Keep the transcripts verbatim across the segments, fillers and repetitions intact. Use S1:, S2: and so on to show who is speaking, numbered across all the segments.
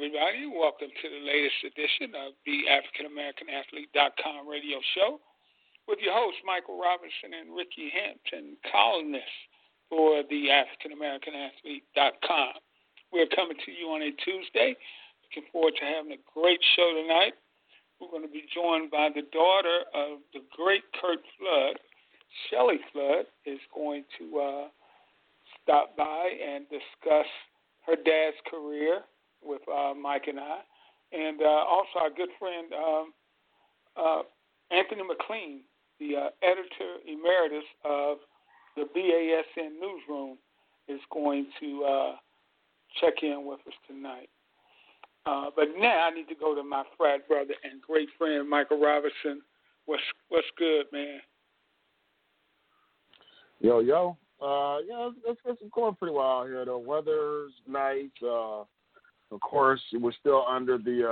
S1: everybody. Welcome to the latest edition of the African American Athlete dot com radio show with your hosts, Michael Robinson and Ricky Hampton, columnists for the African American Athlete dot com. We're coming to you on a Tuesday. Looking forward to having a great show tonight. We're going to be joined by the daughter of the great Curt Flood. Shelly Flood is going to uh, stop by and discuss her dad's career with uh, Mike and I, and uh, also our good friend um, uh, Anthony McLean, the uh, editor emeritus of the B A S N Newsroom, is going to uh, check in with us tonight. Uh, but now I need to go to my frat brother and great friend Michael Robinson. What's what's good, man?
S2: Yo, yo. Uh, yeah, it's, it's, it's going pretty well out here. The weather's nice. Uh, of course, we're still under the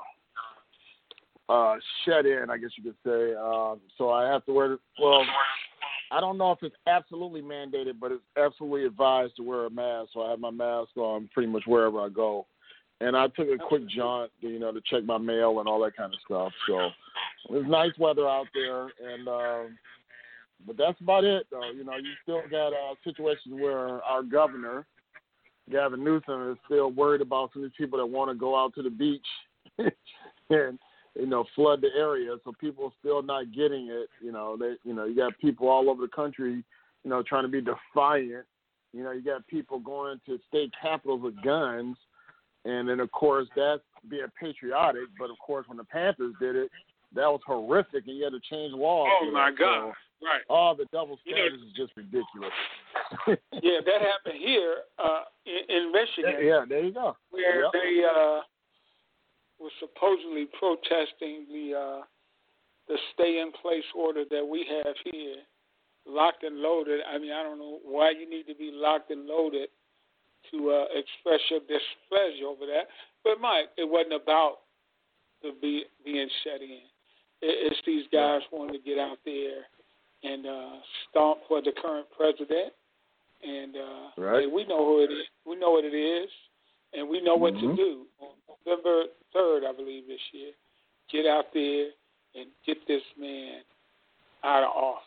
S2: uh, uh, shed-in, I guess you could say. Uh, so I have to wear – well, I don't know if it's absolutely mandated, but it's absolutely advised to wear a mask. So I have my mask on pretty much wherever I go. And I took a quick jaunt, you know, to check my mail and all that kind of stuff. So it's nice weather out there, and uh, – but that's about it, though. You know, you still got uh, situations where our governor, Gavin Newsom, is still worried about some of these people that want to go out to the beach and, you know, flood the area. So people are still not getting it. You know, they, you know, you got people all over the country, you know, trying to be defiant. You know, you got people going to state capitals with guns. And then, of course, that's being patriotic. But, of course, when the Panthers did it, that was horrific, and you had to change laws.
S1: Oh, my
S2: that.
S1: God.
S2: So,
S1: right.
S2: All the double standards
S1: you know,
S2: is just ridiculous.
S1: yeah, that happened here uh, in, in Michigan.
S2: Yeah, there you go.
S1: Where
S2: yep.
S1: they uh, were supposedly protesting the uh, the stay-in-place order that we have here, locked and loaded. I mean, I don't know why you need to be locked and loaded to uh, express your displeasure over that. But, Mike, it wasn't about the be, being shut in. It's these guys wanting to get out there and uh, stomp for the current president. And uh,
S2: right.
S1: hey, we know who it is. We know what it is, and we know what
S2: mm-hmm.
S1: to do. On November third, I believe, this year, get out there and get this man out of office.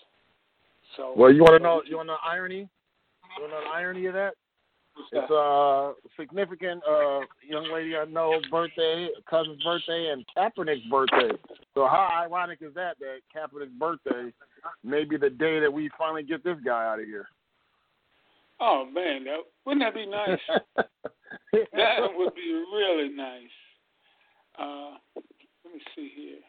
S1: So,
S2: well, you want to know? You want to know irony? You want to know the irony of that? It's a significant uh, young lady I know birthday, cousin's birthday, and Kaepernick's birthday. So how ironic is that, that Kaepernick's birthday may be the day that we finally get this guy out of here?
S1: Oh, man, that, wouldn't that be nice? That would be really nice. Uh, let me see here.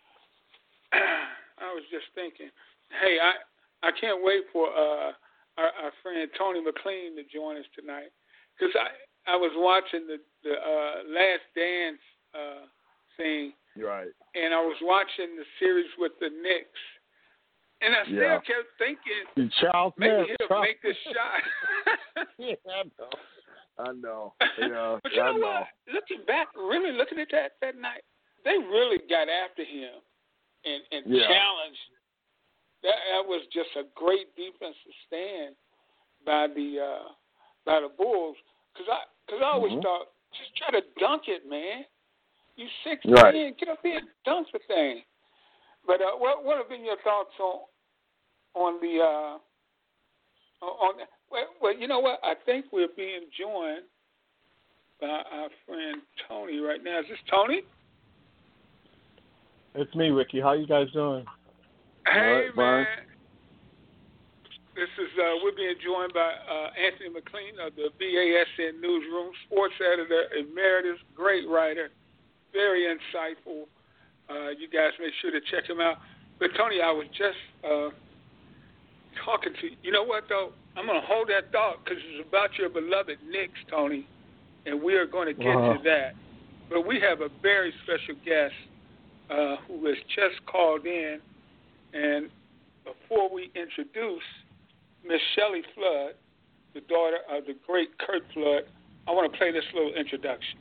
S1: I was just thinking, hey, I, I can't wait for uh, – Our, our friend Tony McLean to join us tonight, because I, I was watching the, the uh, Last Dance uh, thing,
S2: right? And
S1: I was watching the series with the Knicks, and I still
S2: yeah.
S1: kept thinking,
S2: Charles
S1: maybe
S2: Smith,
S1: he'll
S2: Charles.
S1: make this shot.
S2: Yeah, I know. I know. Yeah,
S1: but you
S2: I
S1: know,
S2: know
S1: what? Looking back, really looking at that that night, they really got after him and, and
S2: yeah.
S1: challenged. That, that was just a great defensive stand by the uh, by the Bulls. Because I, cause I always mm-hmm. thought, just try to dunk it, man. You sixteen,
S2: right.
S1: get up there and dunk the thing. But uh, what what have been your thoughts on on the uh, on? Well, well, you know what? I think we're being joined by our friend Tony right now. Is this Tony?
S3: It's me, Ricky. How you guys doing?
S1: Hey,
S2: right,
S1: man. This is, uh, we're being joined by uh, Anthony McLean of the B A S N Newsroom, sports editor, emeritus, great writer, very insightful. Uh, you guys make sure to check him out. But, Tony, I was just uh, talking to you. You know what, though? I'm going to hold that thought because it's about your beloved Knicks, Tony, and we are going to get
S3: uh-huh.
S1: to that. But we have a very special guest uh, who has just called in. And before we introduce Miss Shelly Flood, the daughter of the great Curt Flood, I want to play this little introduction.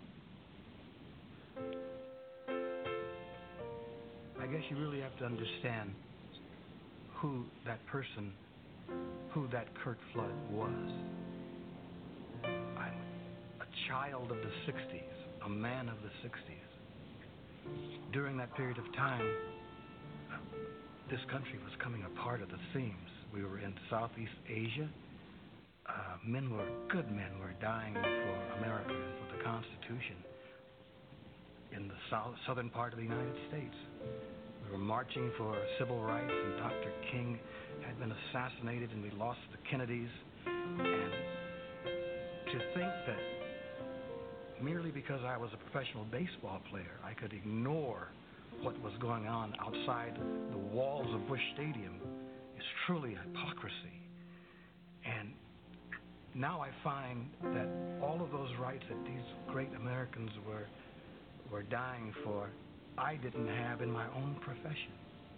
S4: I guess you really have to understand who that person, who that Curt Flood was. I'm a child of the sixties, a a man of the sixties. During that period of time, this country was coming apart at the seams. We were in Southeast Asia. Uh, men were, good men were dying for America and for the Constitution in the south, southern part of the United States. We were marching for civil rights, and Doctor King had been assassinated, and we lost the Kennedys. And to think that merely because I was a professional baseball player, I could ignore what was going on outside the walls of Busch Stadium is truly hypocrisy. And now I find that all of those rights that these great Americans were were dying for, I didn't have in my own profession.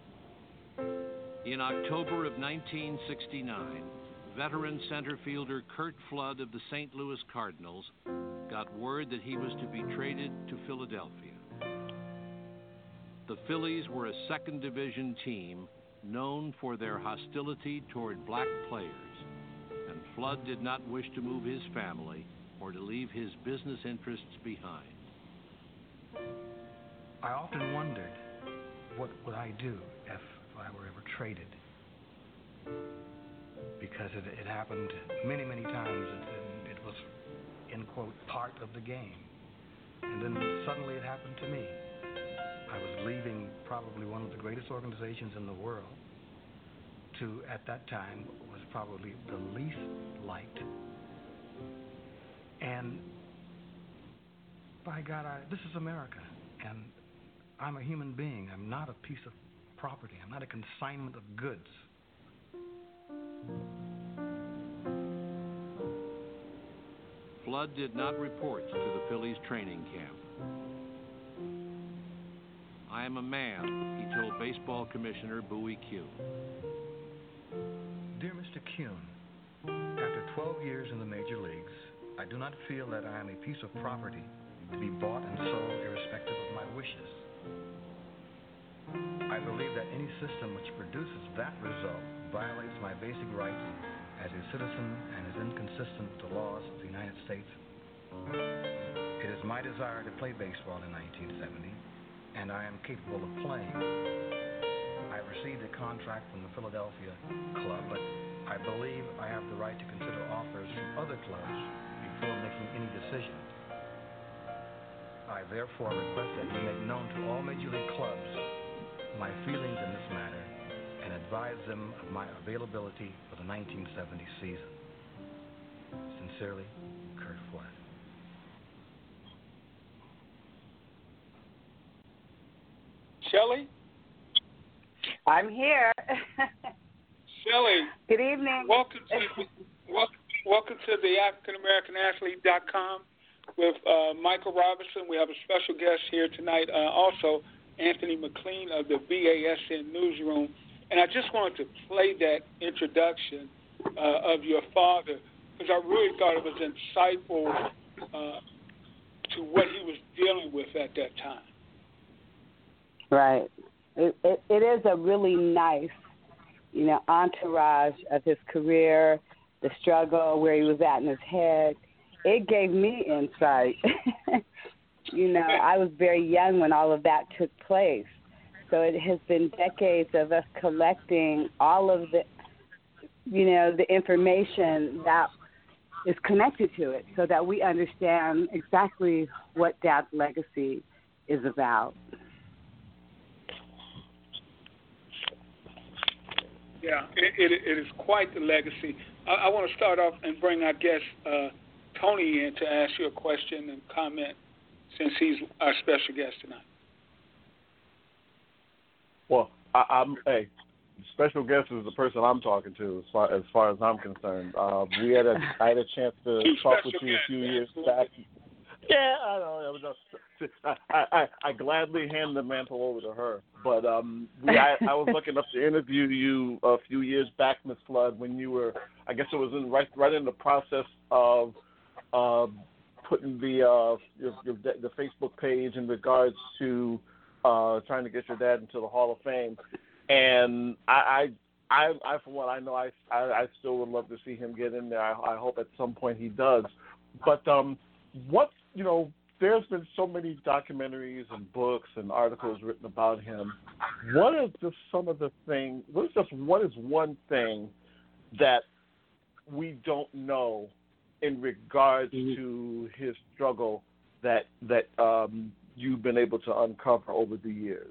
S5: In October of nineteen sixty-nine, veteran center fielder Curt Flood of the Saint Louis Cardinals got word that he was to be traded to Philadelphia. The Phillies were a second division team known for their hostility toward black players, and Flood did not wish to move his family or to leave his business interests behind.
S4: I often wondered what would I do if, if I were ever traded, because it, it happened many, many times, and it was, in quote, part of the game. And then suddenly it happened to me. I was leaving probably one of the greatest organizations in the world to, at that time, was probably the least liked. And by God, I, this is America, and I'm a human being. I'm not a piece of property. I'm not a consignment of goods.
S5: Flood did not report to the Phillies training camp. I am a man, he told Baseball Commissioner Bowie Kuhn.
S4: Dear Mister Kuhn, after twelve years in the major leagues, I do not feel that I am a piece of property to be bought and sold irrespective of my wishes. I believe that any system which produces that result violates my basic rights as a citizen and is inconsistent with the laws of the United States. It is my desire to play baseball in nineteen seventy, and I am capable of playing. I received a contract from the Philadelphia club, but I believe I have the right to consider offers from other clubs before making any decision. I therefore request that you make known to all major league clubs my feelings in this matter and advise them of my availability for the nineteen seventy season. Sincerely, Curt Flood.
S1: Shelley?
S6: I'm here.
S1: Shelley.
S6: Good evening.
S1: Welcome to, welcome, welcome to the African American Athlete dot com with uh, Michael Robinson. We have a special guest here tonight, uh, also Anthony McLean of the B A S N Newsroom. And I just wanted to play that introduction uh, of your father because I really thought it was insightful uh, to what he was dealing with at that time.
S6: Right. It, it, it is a really nice, you know, entourage of his career, the struggle, where he was at in his head. It gave me insight. You know, I was very young when all of that took place. So it has been decades of us collecting all of the, you know, the information that is connected to it so that we understand exactly what Dad's legacy is about.
S1: Yeah, it, it, it is quite the legacy. I, I want to start off and bring our guest, uh, Tony, in to ask you a question and comment since he's our special guest tonight.
S2: Well, I, I'm hey, special guest is the person I'm talking to, as far as far as I'm concerned. Uh, we had a I had a chance to
S1: Two
S2: talk with
S1: special
S2: you a
S1: guests,
S2: few years
S1: absolutely.
S2: back. Yeah, I know. I, just, I, I I gladly hand the mantle over to her. But um, we I, I was lucky enough to interview you a few years back, Miz Flood, when you were, I guess it was in right right in the process of uh, putting the uh, your, your, the Facebook page in regards to uh, trying to get your dad into the Hall of Fame, and I. I I, I for one, I know I, I, I still would love to see him get in there. I, I hope at some point he does. But um, what, you know,
S3: there's been so many documentaries and books and articles written about him. What are just some of the things? What is just what is one thing that we don't know in regards mm-hmm. to his struggle that that um, you've been able to uncover over the years?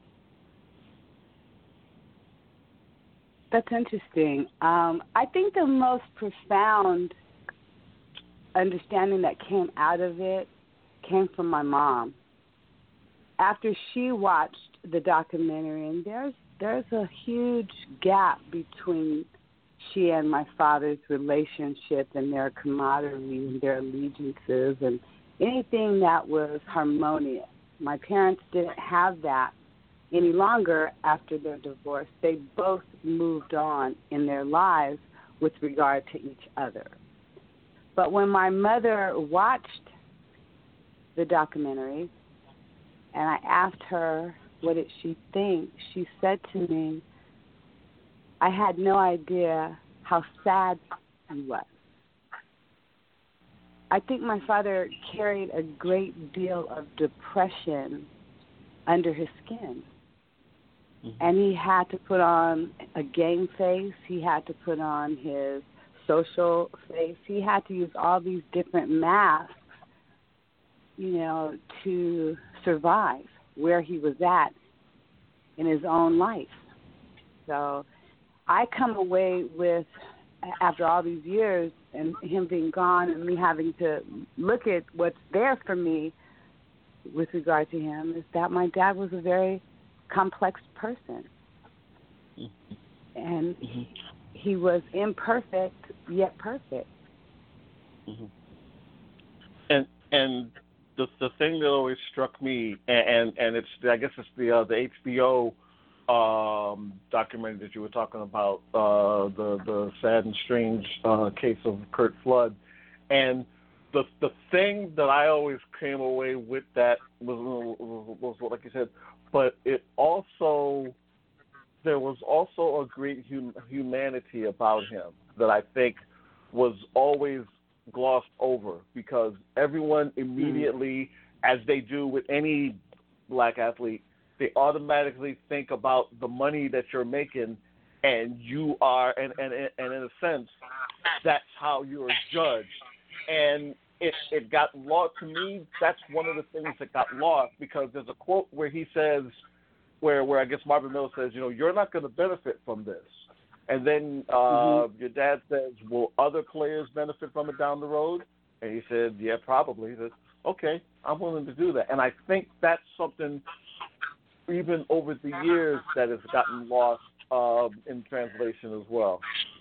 S6: That's interesting. Um, I think the most profound understanding that came out of it came from my mom. After she watched the documentary, and there's there's a huge gap between she and my father's relationship and their camaraderie and their allegiances and anything that was harmonious. My parents didn't have that any longer after their divorce. They both moved on in their lives with regard to each other. But when my mother watched the documentary and I asked her what did she think, she said to me, I had no idea how sad he was. I think my father carried a great deal of depression under his skin. Mm-hmm. And he had to put on a game face. He had to put on his social face. He had to use all these different masks, you know, to survive where he was at in his own life. So I come away with, after all these years and him being gone and me having to look at what's there for me with regard to him, is that my dad was a very complex person. Mm-hmm. And mm-hmm. he was imperfect, yet perfect.
S3: Mm-hmm. And and the the thing that always struck me, and and, and it's I guess it's the uh, the H B O um, documentary that you were talking about, uh, the the sad and strange uh, case of Curt Flood, and the the thing that I always came away with that was was, was, was like you said, but it also there was also a great hum, humanity about him that I think was always glossed over, because everyone immediately, mm-hmm. as they do with any black athlete, they automatically think about the money that you're making, and you are, and, and, and in a sense, that's how you're judged. And it, it got lost to me. That's one of the things that got lost, because there's a quote where he says, where, where I guess Marvin Mills says, you know, you're not going to benefit from this. And then uh, mm-hmm. your dad says, will other players benefit from it down the road? And he said, yeah, probably. He said, okay, I'm willing to do that. And I think that's something, even over the years, that has gotten lost uh, in translation as well.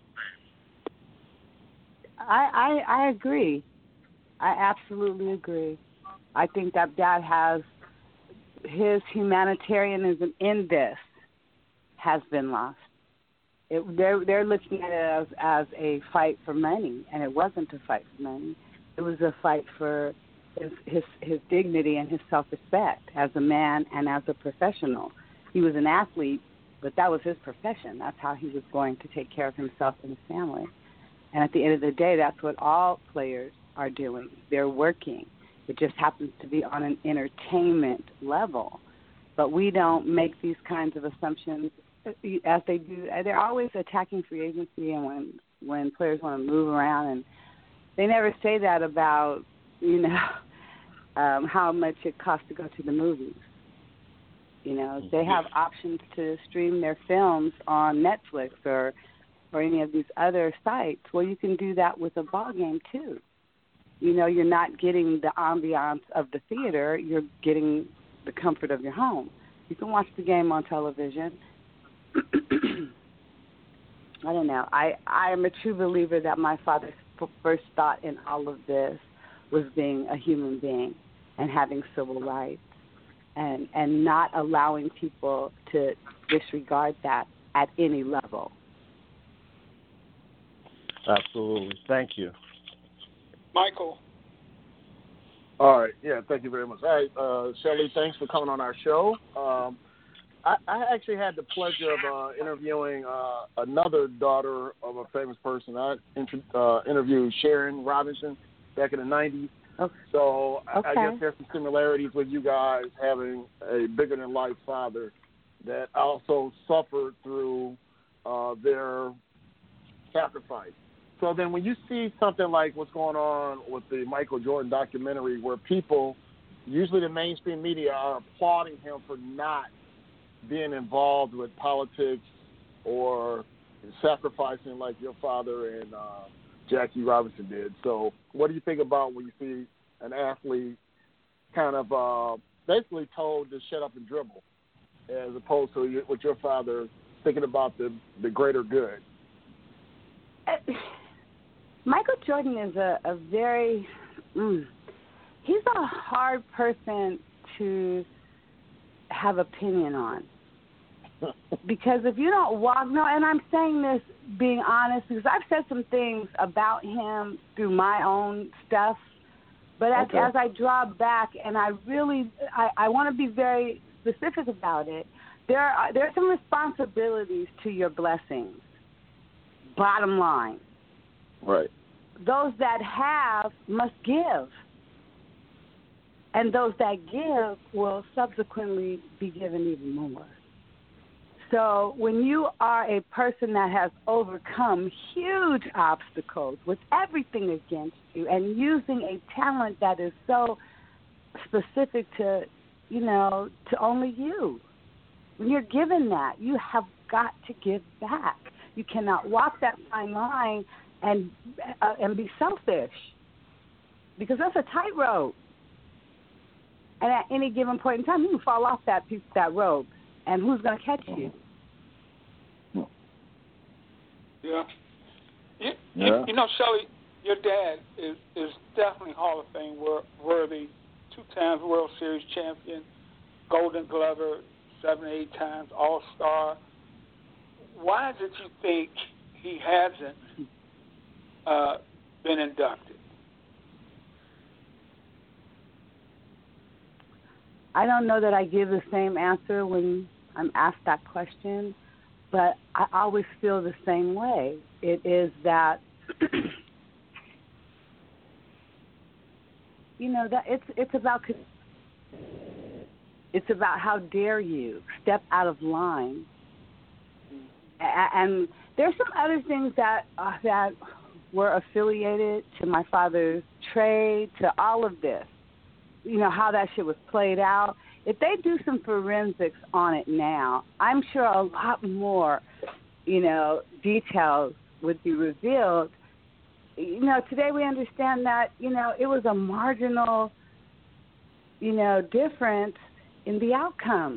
S6: I, I I agree. I absolutely agree. I think that Dad has, his humanitarianism in this has been lost. It, they're they're looking at it as, as a fight for money, and it wasn't a fight for money. It was a fight for his his, his dignity and his self-respect as a man and as a professional. He was an athlete, but that was his profession. That's how he was going to take care of himself and his family. And at the end of the day, that's what all players are doing. They're working. It just happens to be on an entertainment level. But we don't make these kinds of assumptions as they do. They're always attacking free agency and when, when players want to move around. And they never say that about, you know, um, how much it costs to go to the movies. You know, they have options to stream their films on Netflix or or any of these other sites. Well, you can do that with a ball game too. You know, you're not getting the ambiance of the theater. You're getting the comfort of your home. You can watch the game on television. I don't know. I, I am a true believer that my father's first thought in all of this was being a human being and having civil rights and, and not allowing people to disregard that at any level.
S3: Absolutely. Thank you.
S1: Michael.
S2: All right. Yeah, thank you very much. All right, uh, Shelly, thanks for coming on our show. Um, I, I actually had the pleasure of uh, interviewing uh, another daughter of a famous person. I inter- uh, interviewed Sharon Robinson back in the nineties.
S6: Okay.
S2: So
S6: okay.
S2: I guess there's some similarities with you guys having a bigger-than-life father that also suffered through uh, their sacrifice. So then when you see something like what's going on with the Michael Jordan documentary where people, usually the mainstream media, are applauding him for not being involved with politics or sacrificing like your father and uh, Jackie Robinson did. So what do you think about when you see an athlete kind of uh, basically told to shut up and dribble as opposed to with your father thinking about the, the greater good?
S6: Michael Jordan is a, a very, mm, he's a hard person to have opinion on. Because if you don't walk, no, and I'm saying this being honest, because I've said some things about him through my own stuff, but as,
S2: okay.
S6: as I draw back and I really, I, I want to be very specific about it, there are, there are some responsibilities to your blessings, bottom line.
S2: Right.
S6: Those that have must give. And those that give will subsequently be given even more. So when you are a person that has overcome huge obstacles with everything against you and using a talent that is so specific to, you know, to only you, when you're given that, you have got to give back. You cannot walk that fine line and uh, and be selfish, because that's a tightrope. And at any given point in time, you can fall off that piece, that rope, and who's going to catch you?
S1: Yeah. You,
S2: yeah.
S1: You, you know, Shelley, your dad is, is definitely Hall of Fame worthy, two times World Series champion, Golden Glover, seven, eight times All-Star. Why did you think he hasn't uh, been inducted?
S6: I don't know that I give the same answer when I'm asked that question, but I always feel the same way. It is that, you know, that it's it's about it's about how dare you step out of line. And there's some other things that uh, that were affiliated to my father's trade, to all of this. You know, how that shit was played out. If they do some forensics on it now, I'm sure a lot more, you know, details would be revealed. You know, today we understand that, you know, it was a marginal, you know, difference in the outcome.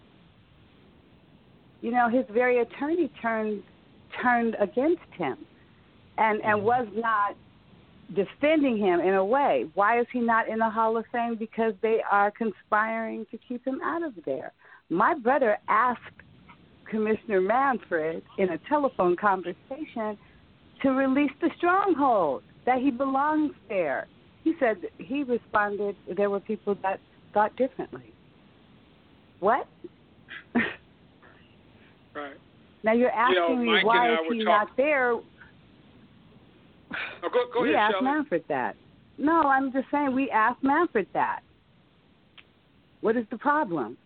S6: You know, his very attorney turned turned against him and, and was not defending him in a way. Why is he not in the Hall of Fame? Because they are conspiring to keep him out of there. My brother asked Commissioner Manfred in a telephone conversation to release the stronghold, that he belongs there. He said, he responded, there were people that thought differently. What?
S1: Right.
S6: Now you're asking
S1: you know,
S6: me
S1: Mike
S6: why
S1: and
S6: is
S1: I were
S6: he
S1: talk-
S6: not there?
S1: Oh, go, go
S6: we
S1: ahead,
S6: asked
S1: Shelley.
S6: Manfred that. No, I'm just saying we asked Manfred that. What is the problem?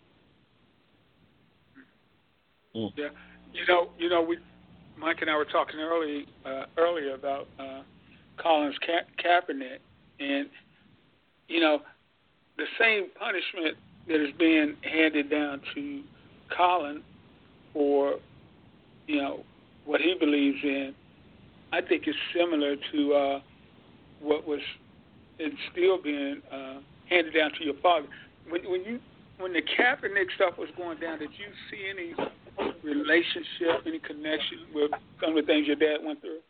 S1: Yeah, you know, you know, we, Mike and I were talking early, uh, earlier about uh, Collins Ka- Kaepernick, and you know, the same punishment that is being handed down to Colin for, you know, what he believes in, I think is similar to uh, what was it's still being uh, handed down to your father. When, when you when the Kaepernick stuff was going down, did you see any relationship, any connection with some of the things your dad went through?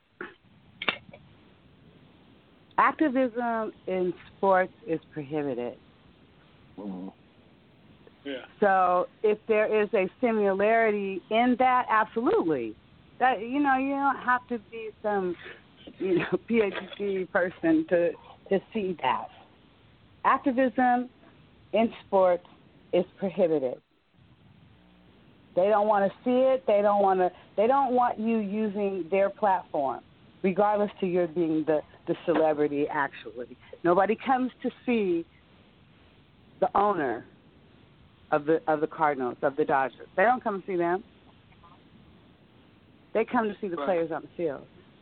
S6: Activism in sports is prohibited.
S2: Mm-hmm.
S1: Yeah.
S6: So if there is a similarity in that, absolutely. That, you know, you don't have to be some, you know, P H D person to to see that. Activism in sports is prohibited. They don't want to see it. They don't want to. They don't want you using their platform. regardless to your being the, the celebrity actually. Nobody comes to see the owner of the of the Cardinals, of the Dodgers. They don't come to see them. They come to see the
S1: right.
S6: players on the field.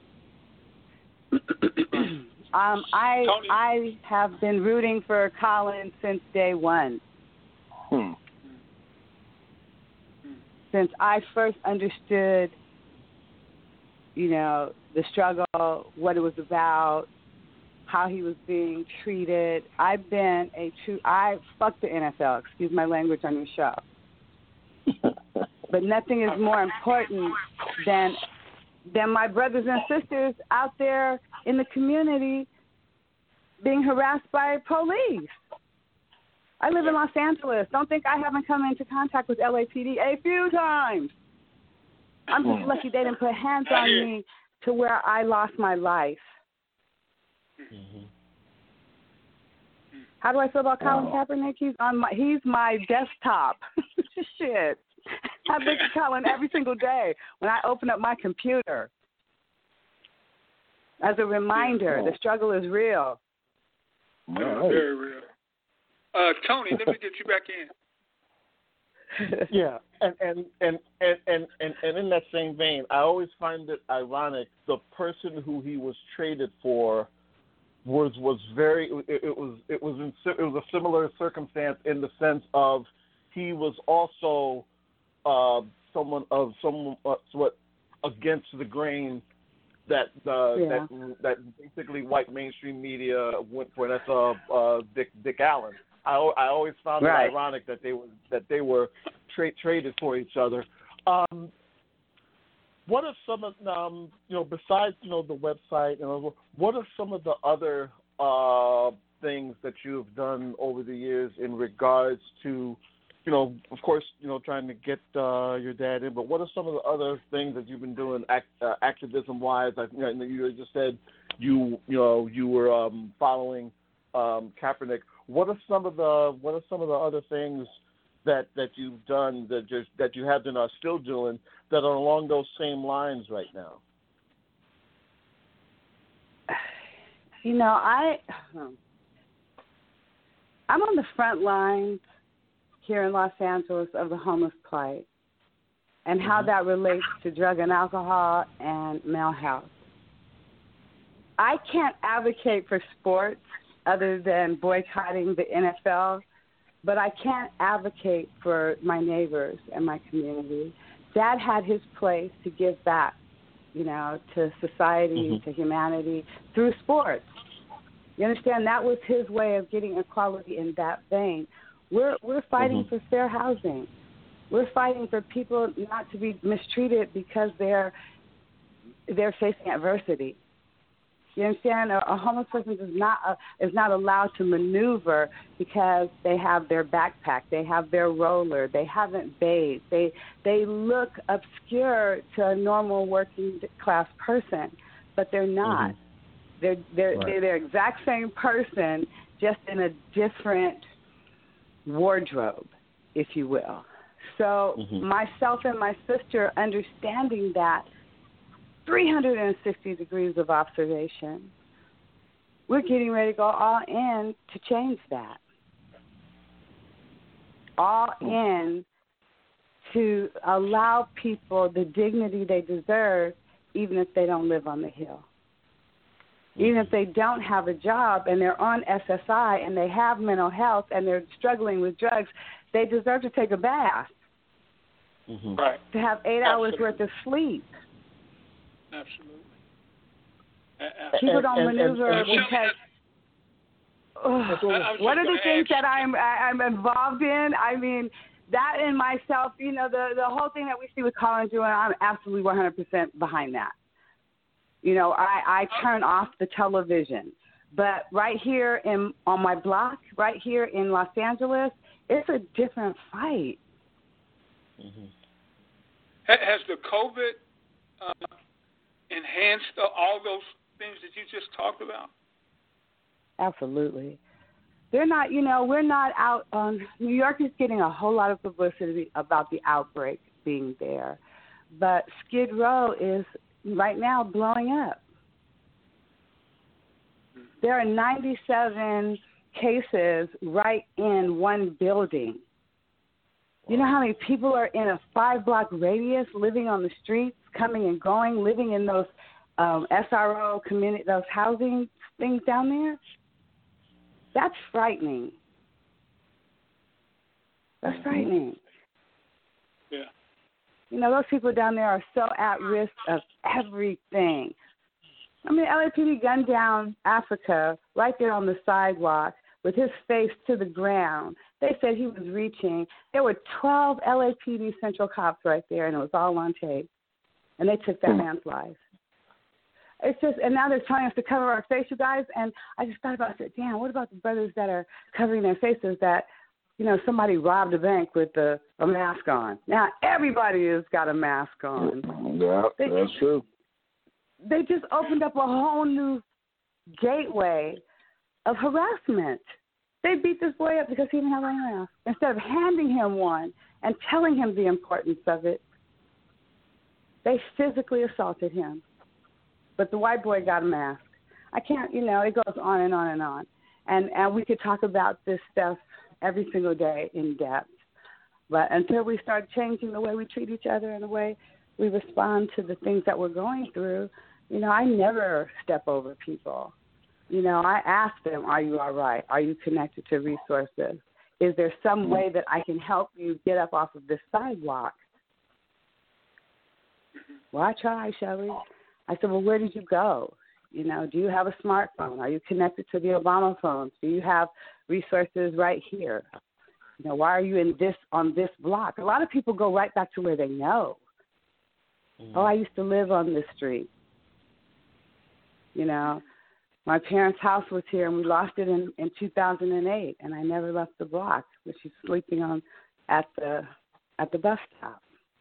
S6: um, I
S1: Tony.
S6: I have been rooting for Colin since day one.
S2: Hmm.
S6: Since I first understood, you know, the struggle, what it was about, how he was being treated. I've been a true, I fuck the N F L, excuse my language on your show. But nothing is more important than than my brothers and sisters out there in the community being harassed by police. I live in Los Angeles. Don't think I haven't come into contact with L A P D a few times. I'm just lucky they didn't put hands on me to where I lost my life.
S3: Mm-hmm.
S6: How do I feel about Colin Kaepernick? He's on my he's my desktop. Shit. I look at Colin every single day when I open up my computer. As a reminder, the struggle is real.
S1: Right. Very real. Uh, Tony, let me get you back in.
S3: Yeah, and and, and, and, and, and and in that same vein, I always find it ironic the person who he was traded for was was very it, it was it was in, it was a similar circumstance in the sense of he was also uh, someone of someone uh, what against the grain that uh,
S6: yeah.
S3: that that basically white mainstream media went for. That's uh, uh, Dick Dick Allen. I, I always found
S6: right.
S3: it ironic that they were that they were tra- traded for each other. Um, what are some of um, you know besides you know the website? You know, what are some of the other uh, things that you've done over the years in regards to, you know, of course, you know, trying to get uh, your dad in, but what are some of the other things that you've been doing act, uh, activism-wise? I, you know, you just said you, you know, you were um, following um, Kaepernick. What are some of the What are some of the other things that, that you've done that just that you have been are still doing that are along those same lines right now?
S6: You know, I I'm on the front lines here in Los Angeles of the homeless plight and how
S3: Mm-hmm.
S6: that relates to drug and alcohol and mental health. I can't advocate for sports other than boycotting the N F L, but I can't advocate for my neighbors and my community. Dad had his place to give back, you know, to society,
S3: Mm-hmm.
S6: to humanity through sports. You understand? That was his way of getting equality in that vein. We're we're fighting
S3: Mm-hmm.
S6: for fair housing. We're fighting for people not to be mistreated because they're they're facing adversity. You understand? A, a homeless person is not uh, is not allowed to maneuver because they have their backpack, they have their roller, they haven't bathed, they they look obscure to a normal working class person, but they're not.
S3: Mm-hmm.
S6: They're they're
S3: Right.
S6: they're the exact same person, just in a different wardrobe, if you will. So
S3: Mm-hmm.
S6: myself and my sister understanding that three hundred sixty degrees of observation, we're getting ready to go all in to change that. All in to allow people the dignity they deserve, even if they don't live on the Hill. Even if they don't have a job and they're on S S I and they have mental health and they're struggling with drugs, they deserve to take a bath,
S3: Mm-hmm.
S1: Right.
S6: to have eight
S1: Absolutely.
S6: hours worth of sleep.
S1: Absolutely. A-
S6: People
S3: And-
S6: don't
S3: and- and-
S6: maneuver
S3: and-
S6: because. Ugh,
S1: I was just
S6: what are the
S1: gonna
S6: things
S1: ask
S6: that I'm I, I'm involved in? I mean, that in myself, you know, the the whole thing that we see with Colin doing, I'm absolutely one hundred percent behind that. You know, I, I turn off the television. But right here in on my block, right here in Los Angeles, it's a different fight.
S3: Mm-hmm.
S1: Ha- Has the COVID uh, enhanced uh, all those things that you just talked about?
S6: Absolutely. They're not, you know, we're not out on, New York is getting a whole lot of publicity about the outbreak being there. But Skid Row is right now blowing up. there are ninety-seven cases right in one building. You know how many people are in a five-block radius, living on the streets, coming and going, living in those um, S R O community, those housing things down there? That's frightening. That's frightening.
S1: Yeah.
S6: You know, those people down there are so at risk of everything. I mean, L A P D gunned down Africa right there on the sidewalk with his face to the ground. They said he was reaching. There were twelve L A P D Central cops right there, and it was all on tape. And they took that mm. man's life. It's just, and now they're telling us to cover our face, you guys. And I just thought about, I said, damn, what about the brothers that are covering their faces that, you know, somebody robbed a bank with a, a mask on? Now everybody has got a mask on.
S2: Yeah, they, that's true.
S6: They just opened up a whole new gateway of harassment. They beat this boy up because he didn't have a mask. Instead of handing him one and telling him the importance of it, they physically assaulted him. But the white boy got a mask. I can't, you know, it goes on and on and on. And and we could talk about this stuff every single day in depth. But until we start changing the way we treat each other and the way we respond to the things that we're going through, you know, I never step over people. You know, I ask them, are you all right? Are you connected to resources? Is there some way that I can help you get up off of this sidewalk? Well, I try, Shelly. I said, well, where did you go? You know, do you have a smartphone? Are you connected to the Obama phones? Do you have resources right here? You know, why are you in this on this block? A lot of people go right back to where they know. Mm. Oh, I used to live on this street. You know, my parents' house was here, and we lost it in, in two thousand eight, and I never left the block. But she's sleeping on at the at the bus stop.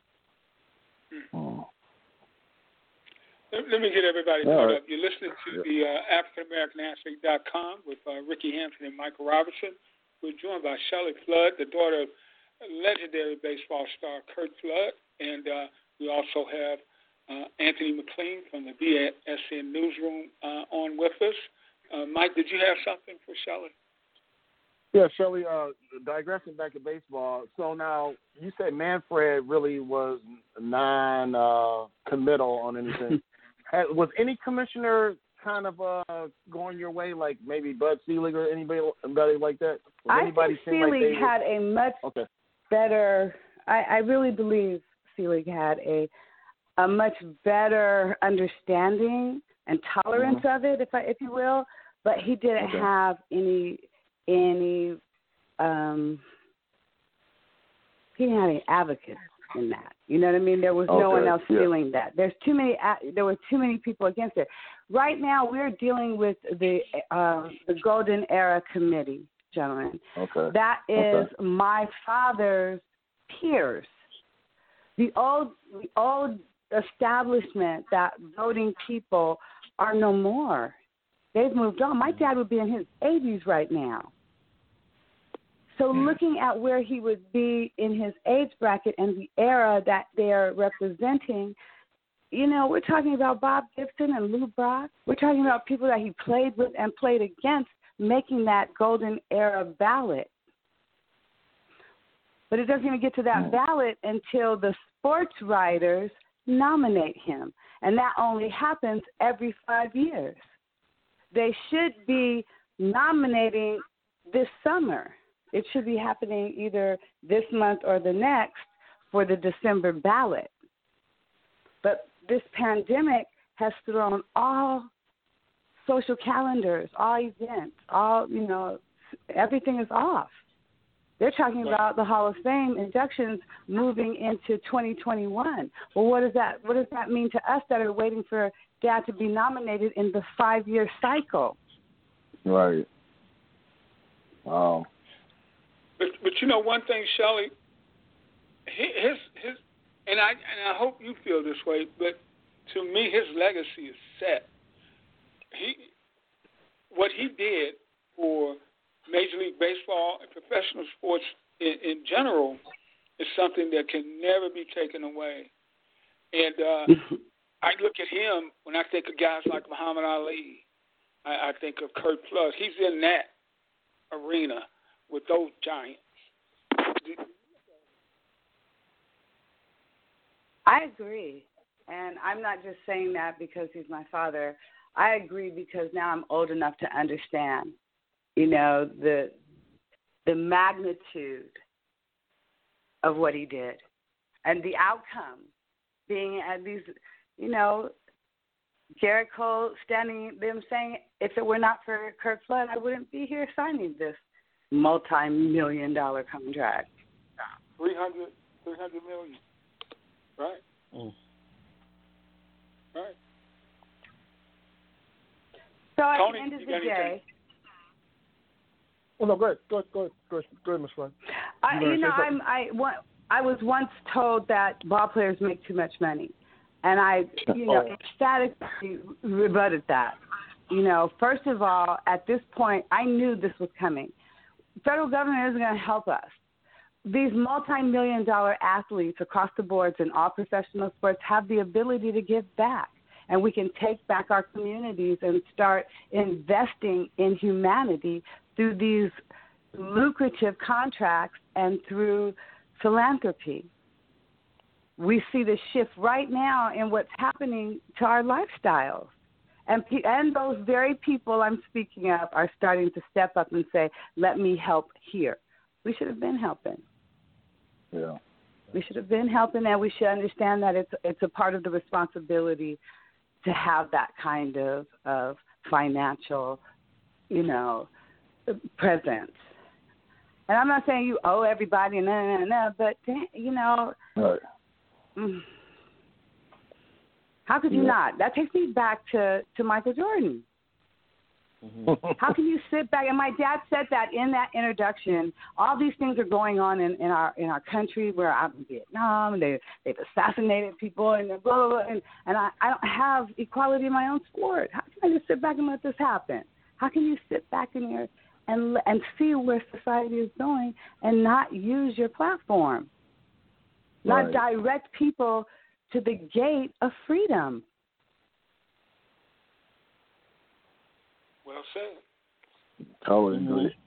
S2: Oh.
S1: Let, let me get everybody caught right. up. You're listening to the uh, African American Athlete dot com with uh, Ricky Hampton and Michael Robertson. We're joined by Shelly Flood, the daughter of legendary baseball star Curt Flood, and uh, we also have uh, Anthony McLean from the B S N Newsroom uh, on with us. Uh, Mike, did you have something for Shelly?
S2: Yeah, Shelly, uh, digressing back to baseball. So now, you said Manfred really was non-committal uh, on anything. Had, was any commissioner kind of uh, going your way, like maybe Bud Selig or anybody, anybody like that? Was
S6: I
S2: anybody
S6: think Selig
S2: like
S6: had a much
S2: okay.
S6: better, I, I really believe Selig had a a much better understanding and tolerance mm-hmm. of it, if I, if you will, but he didn't okay. have any any um he didn't have any advocates in that. You know what I mean? There was okay. no one else yeah. feeling that. There's too many. There were too many people against it. Right now, we're dealing with the uh, the Golden Era Committee, gentlemen.
S2: Okay.
S6: That is
S2: okay.
S6: my father's peers. The old the old establishment that voting people are no more. They've moved on. My dad would be in his eighties right now. So looking at where he would be in his age bracket and the era that they're representing, you know, we're talking about Bob Gibson and Lou Brock. We're talking about people that he played with and played against making that golden era ballot. But it doesn't even get to that ballot until the sports writers nominate him. And that only happens every five years. They should be nominating this summer. It should be happening either this month or the next for the December ballot. But this pandemic has thrown all social calendars, all events, all, you know, everything is off. They're talking about the Hall of Fame inductions moving into twenty twenty-one. Well, what does that what does that mean to us that are waiting for Dad to be nominated in the five-year cycle?
S2: Right. Wow.
S1: But but you know one thing, Shelly, his his and I and I hope you feel this way, but to me his legacy is set. He what he did for Major League Baseball and professional sports in, in general is something that can never be taken away. And uh, I look at him when I think of guys like Muhammad Ali I, I think of Kurt Flood. He's in that arena with those giants.
S6: I agree. And I'm not just saying that because he's my father. I agree because now I'm old enough to understand, you know, the the magnitude of what he did and the outcome being at these, you know, Garrett Cole standing, them saying, if it were not for Kurt Flood, I wouldn't be here signing this multi-million dollar contract.
S1: three hundred, three hundred million. Right.
S3: Mm.
S1: Right.
S6: So at
S1: Tony,
S6: the end of
S1: you
S6: the
S1: got
S6: day,
S1: anything?
S3: Well, no, go ahead. Go ahead. Go ahead. Go ahead, go ahead Miz Flood.
S6: I, you know, I'm, I, I was once told that ball players make too much money. And I, you know,
S3: Oh.
S6: emphatically rebutted that. You know, first of all, at this point, I knew this was coming. Federal government isn't going to help us. These multi-million dollar athletes across the boards in all professional sports have the ability to give back. And we can take back our communities and start investing in humanity through these lucrative contracts and through philanthropy. We see the shift right now in what's happening to our lifestyles. And, and those very people I'm speaking of are starting to step up and say, let me help here. We should have been helping.
S2: Yeah.
S6: We should have been helping, and we should understand that it's it's a part of the responsibility to have that kind of, of financial, you know, presence. And I'm not saying you owe everybody, no, no, no, no, but, you know,
S2: Right.
S6: how could you
S2: Yeah.
S6: not? That takes me back to, to Michael Jordan.
S3: Mm-hmm.
S6: How can you sit back? And my dad said that in that introduction. All these things are going on in, in our in our country. We're out in Vietnam, and they they've assassinated people, and blah blah blah. And, and I, I don't have equality in my own sport. How can I just sit back and let this happen? How can you sit back in here and and see where society is going and not use your platform, not
S2: Right.
S6: direct people to the gate of freedom?
S1: Well said.
S2: Totally agree.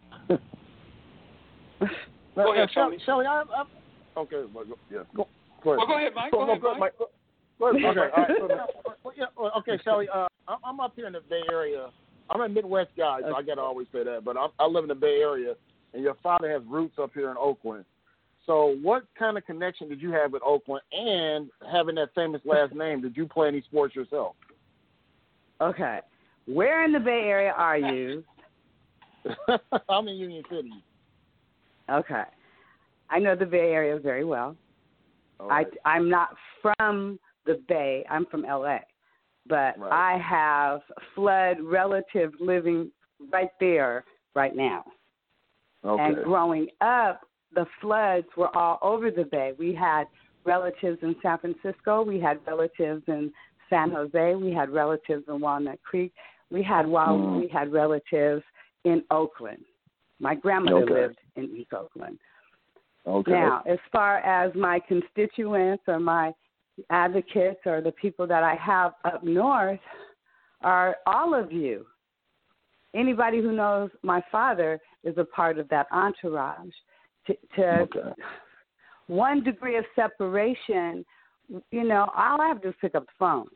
S1: Go ahead,
S2: Shelly.
S1: Tony.
S2: Shelly, I, I, okay, well, go, yeah, go, go ahead.
S1: Well, go ahead, Mike.
S2: Go,
S1: Go
S2: no,
S1: ahead,
S2: go,
S1: Mike.
S2: Mike. Go, go ahead, okay, all right. So, well, yeah, well, okay, Shelly, uh, I'm, I'm up here in the Bay Area. I'm a Midwest guy, so I got to always say that. But I, I live in the Bay Area, and your father has roots up here in Oakland. So what kind of connection did you have with Oakland? And having that famous last name, did you play any sports yourself?
S6: Okay. Where in the Bay Area are you?
S2: I'm in Union City.
S6: Okay. I know the Bay Area very well.
S2: All right.
S6: I, I'm not from the Bay. I'm from L A. But
S2: Right.
S6: I have Flood relatives living right there right now.
S2: Okay.
S6: And growing up, the Floods were all over the Bay. We had relatives in San Francisco. We had relatives in San Jose. We had relatives in Walnut Creek. We had
S2: Mm.
S6: we had relatives in Oakland. My grandmother
S2: Okay.
S6: lived in East Oakland.
S2: Okay.
S6: Now, as far as my constituents or my advocates or the people that I have up north are all of you. Anybody who knows my father is a part of that entourage. To, to
S2: Okay.
S6: one degree of separation, you know, all I have to do is pick up the phone.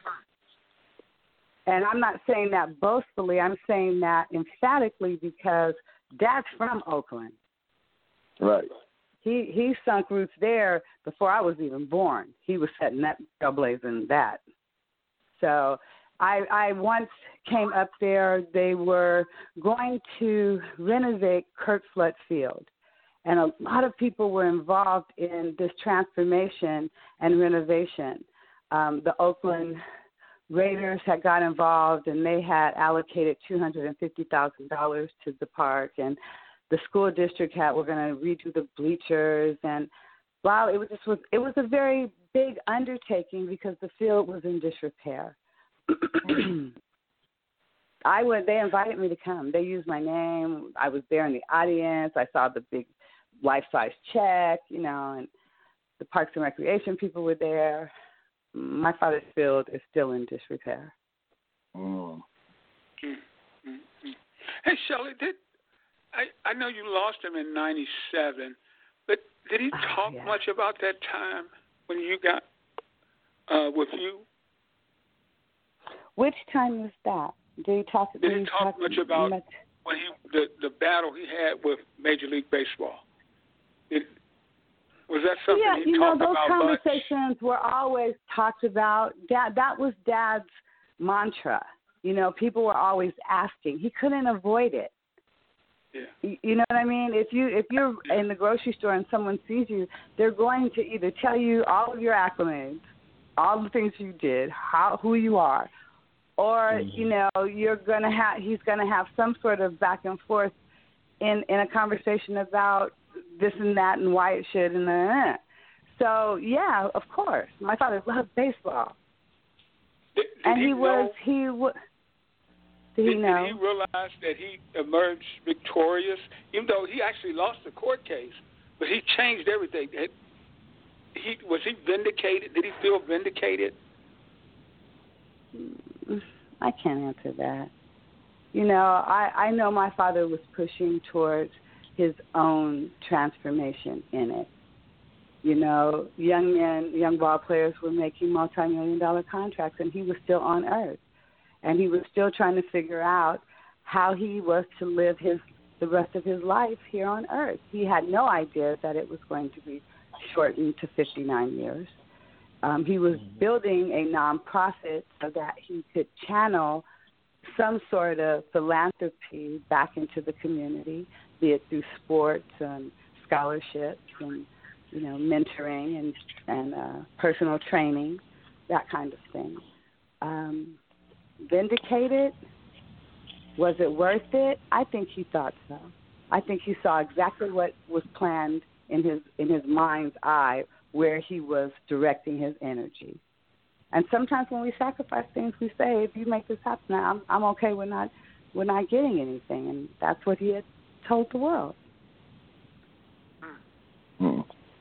S6: And I'm not saying that boastfully. I'm saying that emphatically because Dad's from Oakland.
S2: Right.
S6: He he sunk roots there before I was even born. He was setting that trailblazing that. So I I once came up there. They were going to renovate Kurt Flood Field. And a lot of people were involved in this transformation and renovation. Um, the Oakland Raiders had got involved, and they had allocated two hundred fifty thousand dollars to the park. And the school district had were going to redo the bleachers. And wow, it was just was it was a very big undertaking because the field was in disrepair. I would. They invited me to come. They used my name. I was there in the audience. I saw the big life-size check, you know, and the Parks and Recreation people were there. My father's field is still in disrepair.
S2: Mm.
S1: Charlie, did I? I know you lost him in ninety-seven, but did he talk
S6: oh, yeah.
S1: much about that time when you got uh, with you?
S6: Which time was that? Did he talk?
S1: Did,
S6: did
S1: he
S6: he
S1: talk,
S6: talk
S1: much about
S6: much?
S1: when he the the battle he had with Major League Baseball? Did, was that something
S6: yeah,
S1: he
S6: you know,
S1: talked
S6: those
S1: about
S6: conversations
S1: much?
S6: were always talked about. That that was Dad's mantra. You know, people were always asking. He couldn't avoid it.
S1: Yeah.
S6: You, you know what I mean? If you if you're
S1: yeah.
S6: in the grocery store and someone sees you, they're going to either tell you all of your accolades, all the things you did, how who you are, or
S3: mm-hmm.
S6: you know you're gonna have he's gonna have some sort of back and forth in in a conversation about this and that and why it should and that. So yeah, of course, my father loved baseball,
S1: did, did
S6: and he,
S1: he
S6: was
S1: know,
S6: he was. Did,
S1: did
S6: he know?
S1: Did he realize that he emerged victorious, even though he actually lost the court case? But he changed everything. He was he vindicated? Did he feel vindicated?
S6: I can't answer that. You know, I, I know my father was pushing towards his own transformation in it. You know, young men, young ball players were making multi-million dollar contracts, and he was still on earth. And he was still trying to figure out how he was to live his the rest of his life here on earth. He had no idea that it was going to be shortened to fifty-nine years. Um, he was mm-hmm. building a nonprofit so that he could channel some sort of philanthropy back into the community, be it through sports and scholarships and, you know, mentoring and, and uh, personal training, that kind of thing. Um, vindicated? Was it worth it? I think he thought so. I think he saw exactly what was planned in his in his mind's eye, where he was directing his energy. And sometimes when we sacrifice things, we say, if you make this happen, I'm I'm okay with not with not getting anything, and that's what he had told the world.
S1: Hmm.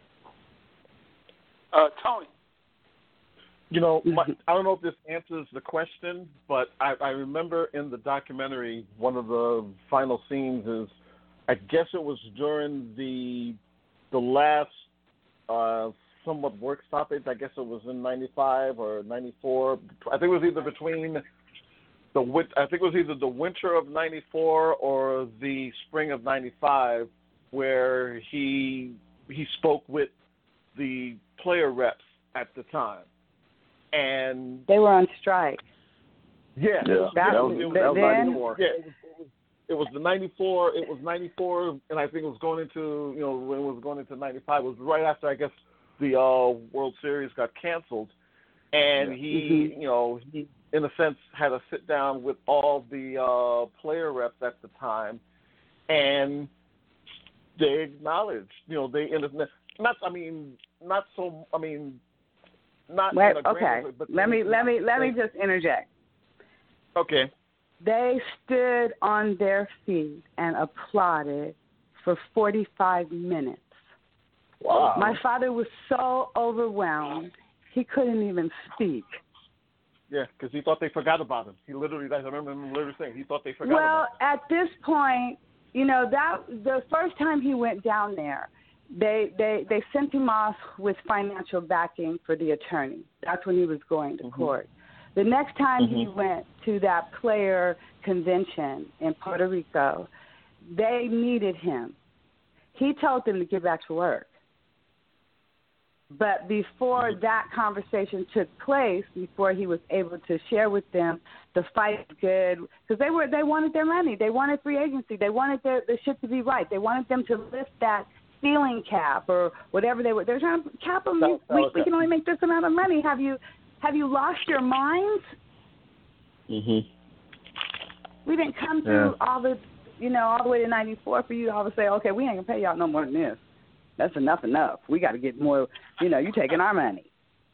S1: Uh, Tony.
S3: You know, my, I don't know if this answers the question, but I, I remember in the documentary, one of the final scenes is, I guess it was during the the last uh, somewhat work stoppage. I guess it was in ninety-five or ninety-four. I think it was either between the I think it was either the winter of ninety-four or the spring of ninety-five, where he he spoke with the player reps at the time. And
S6: they were on strike.
S3: Yeah,
S2: yeah.
S3: That,
S2: that was,
S3: it was,
S2: that was
S3: then,
S2: ninety-four.
S3: Yeah, it was, it was, it was the ninety-four. It was ninety-four, and I think it was going into you know when it was going into ninety-five. It was right after I guess the uh, World Series got canceled, and
S2: yeah.
S3: he
S6: mm-hmm.
S3: you know he in a sense had a sit down with all the uh, player reps at the time, and they acknowledged you know they not I mean not so I mean. Not
S6: Wait,
S3: in a
S6: okay.
S3: way, but
S6: let me let me let
S3: they,
S6: me just interject.
S3: Okay.
S6: They stood on their feet and applauded for forty-five minutes.
S3: Wow.
S6: My father was so overwhelmed he couldn't even speak.
S3: Yeah, because he thought they forgot about him. He literally, I remember him literally saying he thought they forgot
S6: well,
S3: about him.
S6: Well, at this point, you know that the first time he went down there. They, they they sent him off with financial backing for the attorney. That's when he was going to mm-hmm. court. The next time mm-hmm. he went to that player convention in Puerto Rico, they needed him. He told them to get back to work. But before mm-hmm. that conversation took place, before he was able to share with them the fight is good, because they were they wanted their money, they wanted free agency, they wanted their the shit to be right, they wanted them to lift that ceiling cap or whatever they were. They're trying to cap them.
S3: That, that
S6: we, we can only make this amount of money. Have you have you lost your minds?
S3: Mhm.
S6: We didn't come through
S3: yeah.
S6: all the, you know, all the way to ninety-four for you to all to say, okay, we ain't gonna pay y'all no more than this. That's enough, enough. We got to get more. You know, you taking our money.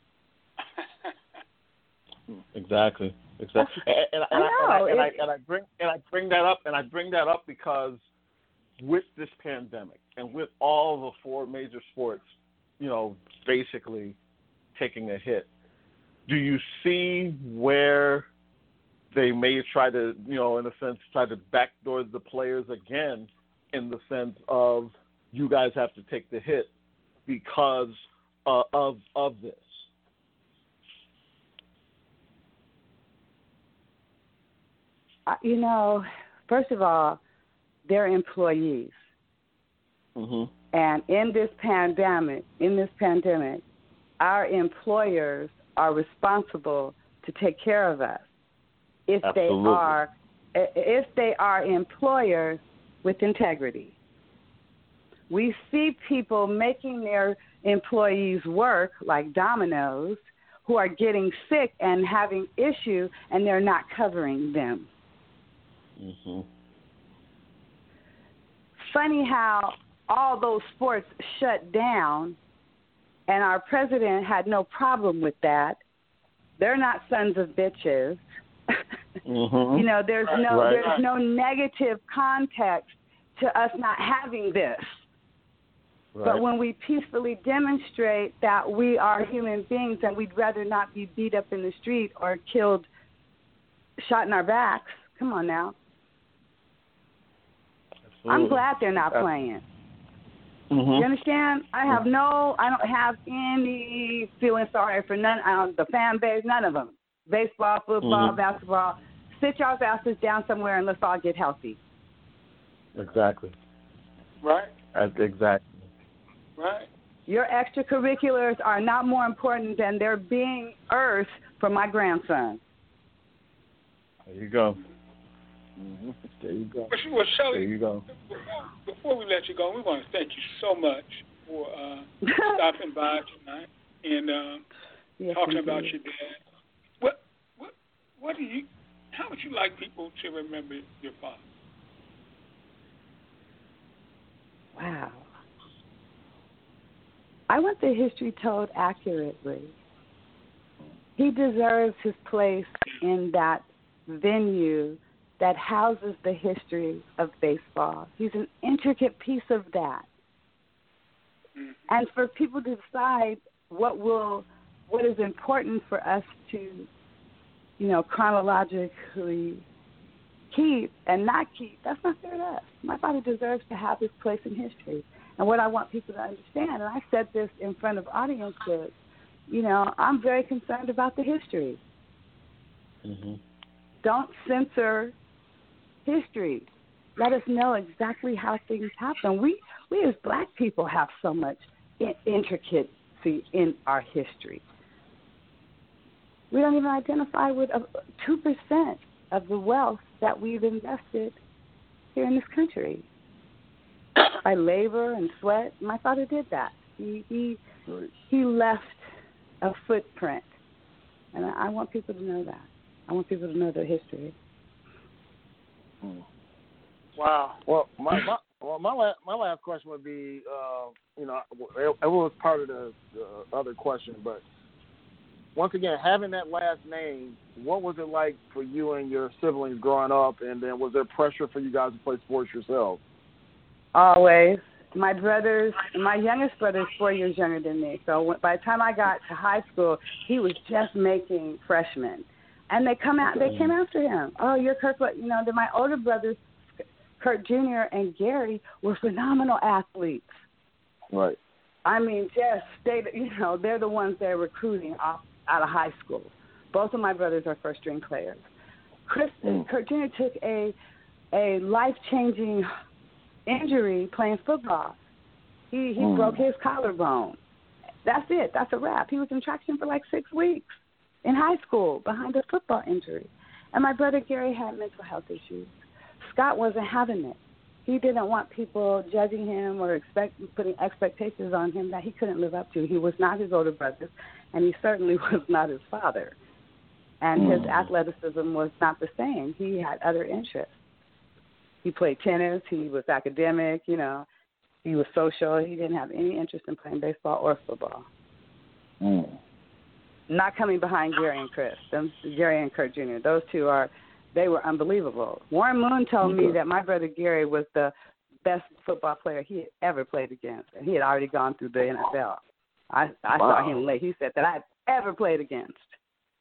S3: Exactly. Exactly. And, and, and,
S6: I know.
S3: I, and, I, and, I,
S6: it,
S3: and I bring and I bring that up and I bring that up because with this pandemic and with all the four major sports, you know, basically taking a hit, do you see where they may try to, you know, in a sense, try to backdoor the players again in the sense of you guys have to take the hit because uh, of of this.
S6: Uh, you know, first of all, they're employees.
S3: Mm-hmm.
S6: And in this pandemic, in this pandemic, our employers are responsible to take care of us if
S3: Absolutely.
S6: they are if they are employers with integrity. We see people making their employees work like dominoes who are getting sick and having issues, and they're not covering them.
S3: Mm-hmm.
S6: Funny how all those sports shut down, and our president had no problem with that. They're not sons of bitches.
S3: Mm-hmm.
S6: You know, there's no
S3: right.
S6: there's no negative context to us not having this.
S3: Right.
S6: But when we peacefully demonstrate that we are human beings and we'd rather not be beat up in the street or killed, shot in our backs, come on now.
S3: Absolutely.
S6: I'm glad they're not playing.
S3: Mm-hmm.
S6: You understand? I have no, I don't have any feeling sorry for none, uh, the fan base, none of them. Baseball, football,
S3: Mm-hmm.
S6: basketball. Sit y'all's asses down somewhere and let's all get healthy.
S3: Exactly.
S1: Right.
S3: Exactly.
S1: Right.
S6: Your extracurriculars are not more important than there being earth for my grandson.
S3: There you go. Mm-hmm. There you go.
S1: Well, Shelley,
S3: there you go.
S1: Before, before we let you go, we want to thank you so much for uh, stopping by tonight and uh,
S6: yes,
S1: talking
S6: indeed.
S1: about your dad. What, what, what do you? How would you like people to remember your father?
S6: Wow. I want the history told accurately. He deserves his place in that venue that houses the history of baseball. He's an intricate piece of that. Mm-hmm. And for people to decide what will, what is important for us to, you know, chronologically keep and not keep, that's not fair to us. My father deserves to have his place in history. And what I want people to understand, and I said this in front of audiences, you know, I'm very concerned about the history.
S3: Mm-hmm.
S6: Don't censor history. Let us know exactly how things happen. We, we as black people have so much in- intricacy in our history. We don't even identify with uh, two percent of the wealth that we've invested here in this country. By labor and sweat, my father did that. He he, he left a footprint, and I, I want people to know that. I want people to know their history.
S1: Wow.
S2: Well, my my well, my last my last question would be, uh, you know, it, it was part of the, the other question, but once again, having that last name, what was it like for you and your siblings growing up, and then was there pressure for you guys to play sports yourselves?
S6: Always. My brothers, my youngest brother is four years younger than me. So when, by the time I got to high school, he was just making freshmen, and they come out. They came after him. Oh, you're Kurt. You know, my older brothers, Kurt Junior and Gary, were phenomenal athletes.
S2: Right.
S6: I mean, just they. You know, they're the ones they're recruiting off out of high school. Both of my brothers are first string players. Chris, mm. Kurt Junior took a a life changing injury playing football. He he mm. broke his collarbone. That's it. That's a wrap. He was in traction for like six weeks in high school behind a football injury. And my brother Gary had mental health issues. Scott wasn't having it. He didn't want people judging him or expect, putting expectations on him that he couldn't live up to. He was not his older brothers, and he certainly was not his father. And mm. his athleticism was not the same. He had other interests. He played tennis. He was academic, you know. He was social. He didn't have any interest in playing baseball or football.
S2: Mm.
S6: Not coming behind Gary and Chris. Them, Gary and Kurt Junior Those two are, they were unbelievable. Warren Moon told me that my brother Gary was the best football player he had ever played against. And he had already gone through the N F L. I, I wow. saw him late. He said that I had ever played against.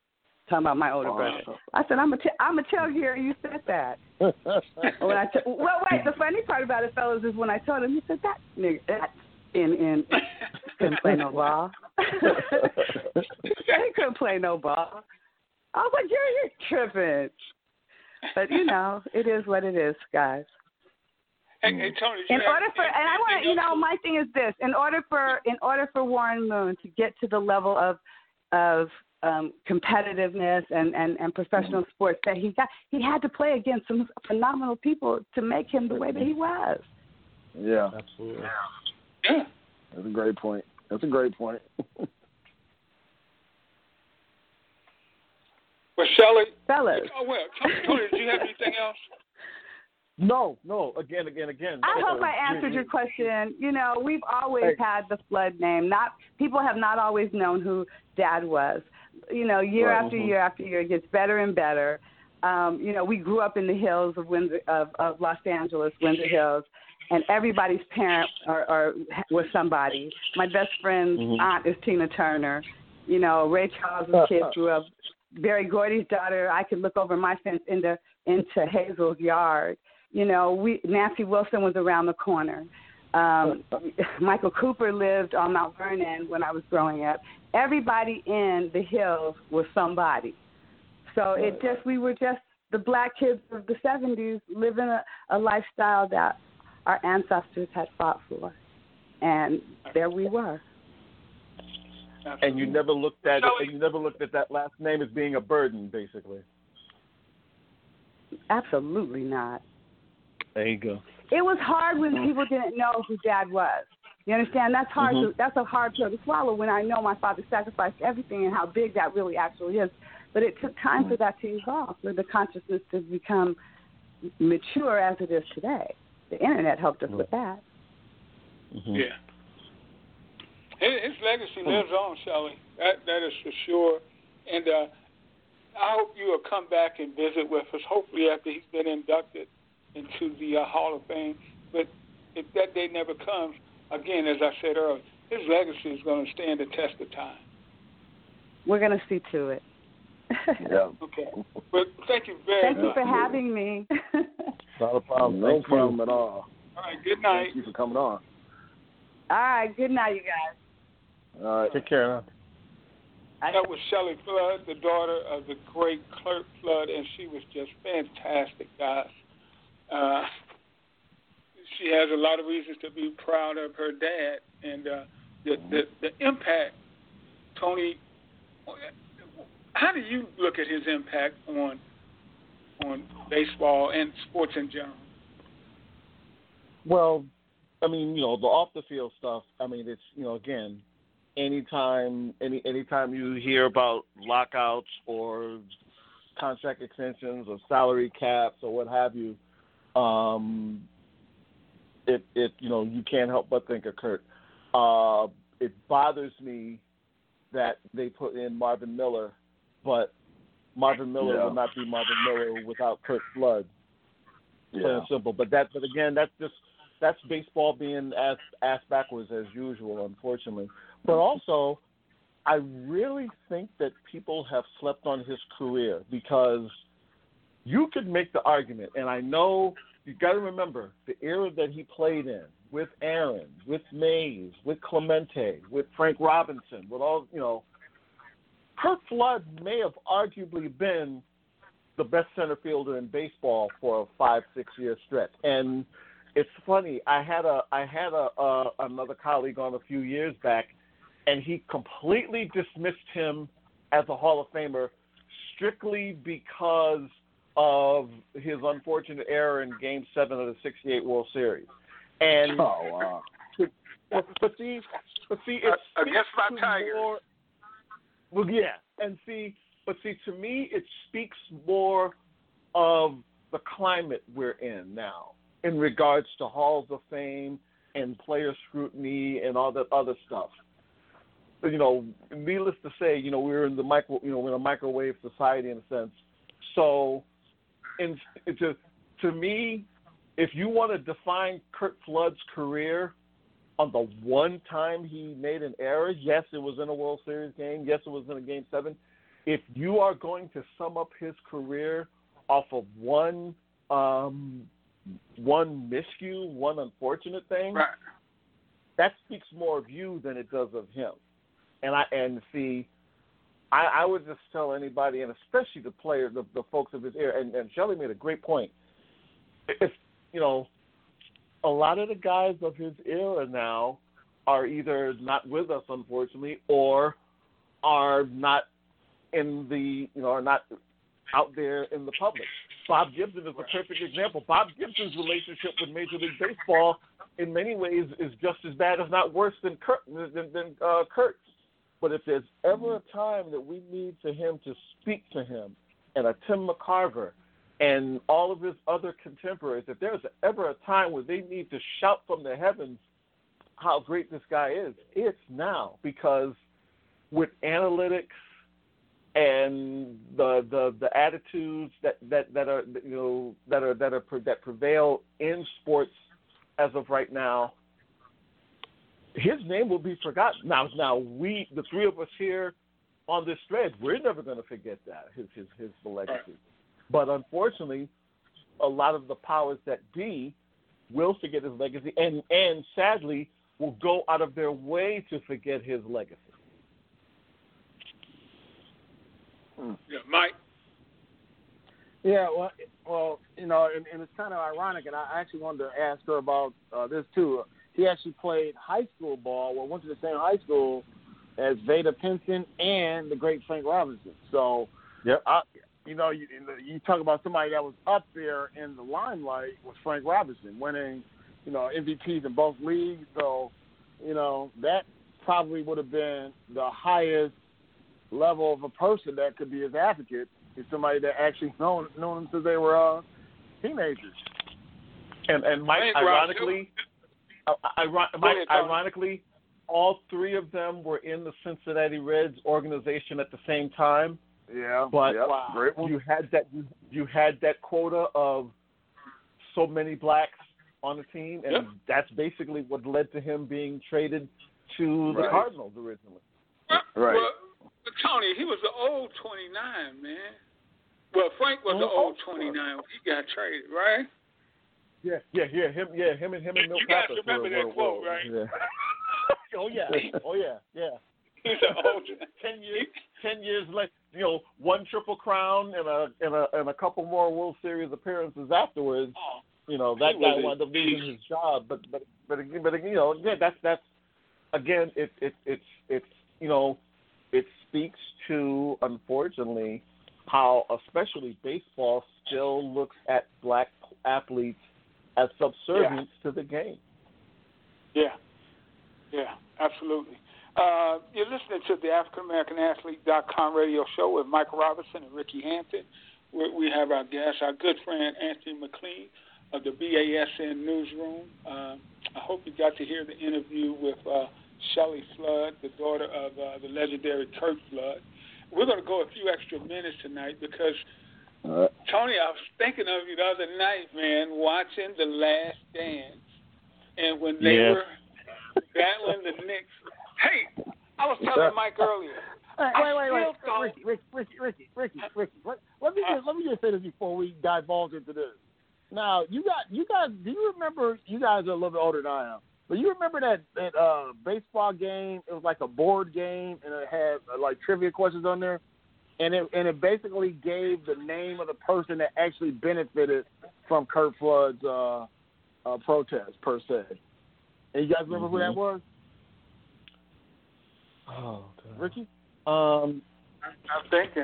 S6: talking about my older brother. I said, I'm a, t- I'm a tell here, you said that. when I t- well, wait, the funny part about it, fellas, is when I told him, he said, that nigga, that's in, in, couldn't play no ball. He said he couldn't play no ball. I was like, you're, you're tripping. But, you know, it is what it is, guys.
S1: Hey, hey, Tony,
S6: in
S1: have,
S6: order for, and I want to, you know, my thing is this: in order for, in order for Warren Moon to get to the level of, of um, competitiveness and, and, and professional sports that he got, he had to play against some phenomenal people to make him the way that he was.
S2: Yeah,
S3: absolutely.
S1: Yeah,
S2: that's a great point. That's a great point.
S1: Well, Shelley,
S6: fellas.
S1: Oh well, Tony, Tony, did you have anything else?
S3: No, no. Again, again, again.
S6: I hope I answered your question. You know, we've always had the Flood name. Not people have not always known who Dad was. You know, year
S2: right.
S6: after
S2: mm-hmm.
S6: year after year, it gets better and better. Um, you know, we grew up in the hills of Windsor, of, of Los Angeles, Windsor Hills, and everybody's parent or, or was somebody. My best friend's mm-hmm. aunt is Tina Turner. You know, Ray Charles' kid grew up. Barry Gordy's daughter, I could look over my fence into into Hazel's yard. You know, we Nancy Wilson was around the corner. Um, Michael Cooper lived on Mount Vernon when I was growing up. Everybody in the hills was somebody. So it just we were just the black kids of the seventies living a, a lifestyle that our ancestors had fought for, and there we were.
S3: And you never looked at it, and you never looked at that last name as being a burden, basically.
S6: Absolutely not.
S3: There you go.
S6: It was hard when people didn't know who Dad was. You understand? That's hard. Mm-hmm. To, that's a hard pill to swallow when I know my father sacrificed everything and how big that really actually is. But it took time for that to evolve, for the consciousness to become mature as it is today. The internet helped us mm-hmm. with that.
S3: Mm-hmm.
S1: Yeah. His legacy lives on, Shelley. That that is for sure. And uh, I hope you will come back and visit with us, hopefully after he's been inducted into the uh, Hall of Fame. But if that day never comes, again, as I said earlier, his legacy is going to stand the test of time.
S6: We're going to see to it.
S2: Yeah.
S1: Okay. But thank you very
S6: thank
S1: much.
S6: Thank you for having me.
S3: Not a problem.
S2: No
S3: thank
S2: problem
S3: you.
S2: at all.
S1: All right. Good night.
S2: Thank you for coming on.
S6: All right. Good night, you guys.
S2: All right.
S3: Take care. Huh?
S1: That was Shelley Flood, the daughter of the great Curt Flood, and she was just fantastic, guys. Uh, she has a lot of reasons to be proud of her dad, and uh, the, the the impact, Tony. How do you look at his impact on on baseball and sports in general?
S3: Well, I mean, you know, the off the field stuff. I mean, it's you know, again. Anytime, any anytime you hear about lockouts or contract extensions or salary caps or what have you, um, it it you know you can't help but think of Curt. Uh, it bothers me that they put in Marvin Miller, but Marvin Miller
S2: yeah.
S3: would not be Marvin Miller without Curt Flood.
S2: Yeah.
S3: Plain and simple. But that, but again, that's just that's baseball being ass ass backwards as usual, unfortunately. But also, I really think that people have slept on his career because you could make the argument, and I know you've got to remember the era that he played in with Aaron, with Mays, with Clemente, with Frank Robinson, with all, you know, Curt Flood may have arguably been the best center fielder in baseball for a five, six year stretch. And it's funny, I had a I had a uh, another colleague on a few years back, and he completely dismissed him as a Hall of Famer strictly because of his unfortunate error in Game Seven of the sixty-eight World Series. And
S2: oh wow!
S3: But, but see, but see, it
S1: uh, against my
S3: to
S1: Tigers.
S3: More, well, yeah, and see, but see, to me, it speaks more of the climate we're in now in regards to Halls of Fame and player scrutiny and all that other stuff. You know, needless to say, you know, we're in the micro, you know, we're in a microwave society in a sense. So, in, to to me, if you want to define Curt Flood's career on the one time he made an error, yes, it was in a World Series game, yes, it was in a Game Seven. if you are going to sum up his career off of one um, one miscue, one unfortunate thing,
S1: right.
S3: that speaks more of you than it does of him. And I and see, I, I would just tell anybody, and especially the players, the, the folks of his era, and, and Shelley made a great point. If you know, a lot of the guys of his era now are either not with us, unfortunately, or are not in the you know are not out there in the public. Bob Gibson is a perfect example. Bob Gibson's relationship with Major League Baseball, in many ways, is just as bad, if not worse, than Kurt. Than, than uh, Kurt's. But if there's ever a time that we need for him to speak to him, and a Tim McCarver, and all of his other contemporaries, if there's ever a time where they need to shout from the heavens how great this guy is, it's now. Because with analytics and the the, the attitudes that, that, that are you know that are that are that prevail in sports as of right now, his name will be forgotten. Now, now we, the three of us here on this thread, we're never going to forget that his his his legacy. Right. But unfortunately, a lot of the powers that be will forget his legacy, and and sadly will go out of their way to forget his legacy.
S1: Yeah, Mike.
S2: Yeah, well, well, you know, and, and it's kind of ironic, and I actually wanted to ask her about uh, this too. He actually played high school ball, well, went to the same high school as Vada Pinson and the great Frank Robinson. So,
S3: yep.
S2: I, you know, you, you talk about somebody that was up there in the limelight was Frank Robinson, winning, you know, M V Ps in both leagues. So, you know, that probably would have been the highest level of a person that could be his advocate, is somebody that actually known known them since they were uh, teenagers.
S3: And and Mike, ironically, uh, Mike, ironically, all three of them were in the Cincinnati Reds organization at the same time.
S2: Yeah,
S3: but
S2: yep. Great one.
S3: you had that you, you had that quota of so many blacks on the team, and yep. that's basically what led to him being traded to the
S2: right.
S3: Cardinals originally.
S2: Right.
S1: Well, Tony, he was the old twenty-nine, man. Well, Frank was the old twenty-nine when he got traded, right?
S3: Yeah, yeah, yeah. Him, yeah, him and him and Milt
S1: You guys
S3: Pappas
S1: remember
S3: were,
S1: that
S3: were,
S1: quote,
S3: were,
S1: right?
S3: Yeah. oh yeah, oh yeah, yeah.
S1: He's an old.
S3: ten years, ten years later, you know, one triple crown and a and a and a couple more World Series appearances afterwards.
S1: Oh,
S3: you know, that guy wound up losing his job. But but but but you know, again, that's that's again, it it it's it's you know. It speaks to, unfortunately, how especially baseball still looks at black athletes as subservient
S1: yeah.
S3: to the game.
S1: Yeah, yeah, absolutely. Uh, you're listening to the African American Athlete dot com radio show with Michael Robinson and Ricky Hampton. We, we have our guest, our good friend Anthony McLean of the B A S N Newsroom. Uh, I hope you got to hear the interview with uh, Shelley Flood, the daughter of uh, the legendary Kurt Flood. We're going to go a few extra minutes tonight because, uh, Tony, I was thinking of you the other night, man, watching The Last Dance. And when they
S3: yeah.
S1: were battling the Knicks. Hey, I was telling Mike earlier.
S2: Wait, wait, wait, wait.
S1: Thought,
S2: Ricky, Ricky, Ricky, Ricky, Ricky, Ricky. Let, let me just let me just say this before we divulge into this. Now, you got you guys. Do you remember? You guys are a little bit older than I am. But you remember that, that uh, baseball game? It was like a board game, and it had uh, like trivia questions on there, and it and it basically gave the name of the person that actually benefited from Kurt Flood's uh, uh, protest per se. And you guys remember mm-hmm. who that was?
S3: Oh, God.
S2: Ricky?
S3: Um,
S1: I'm thinking.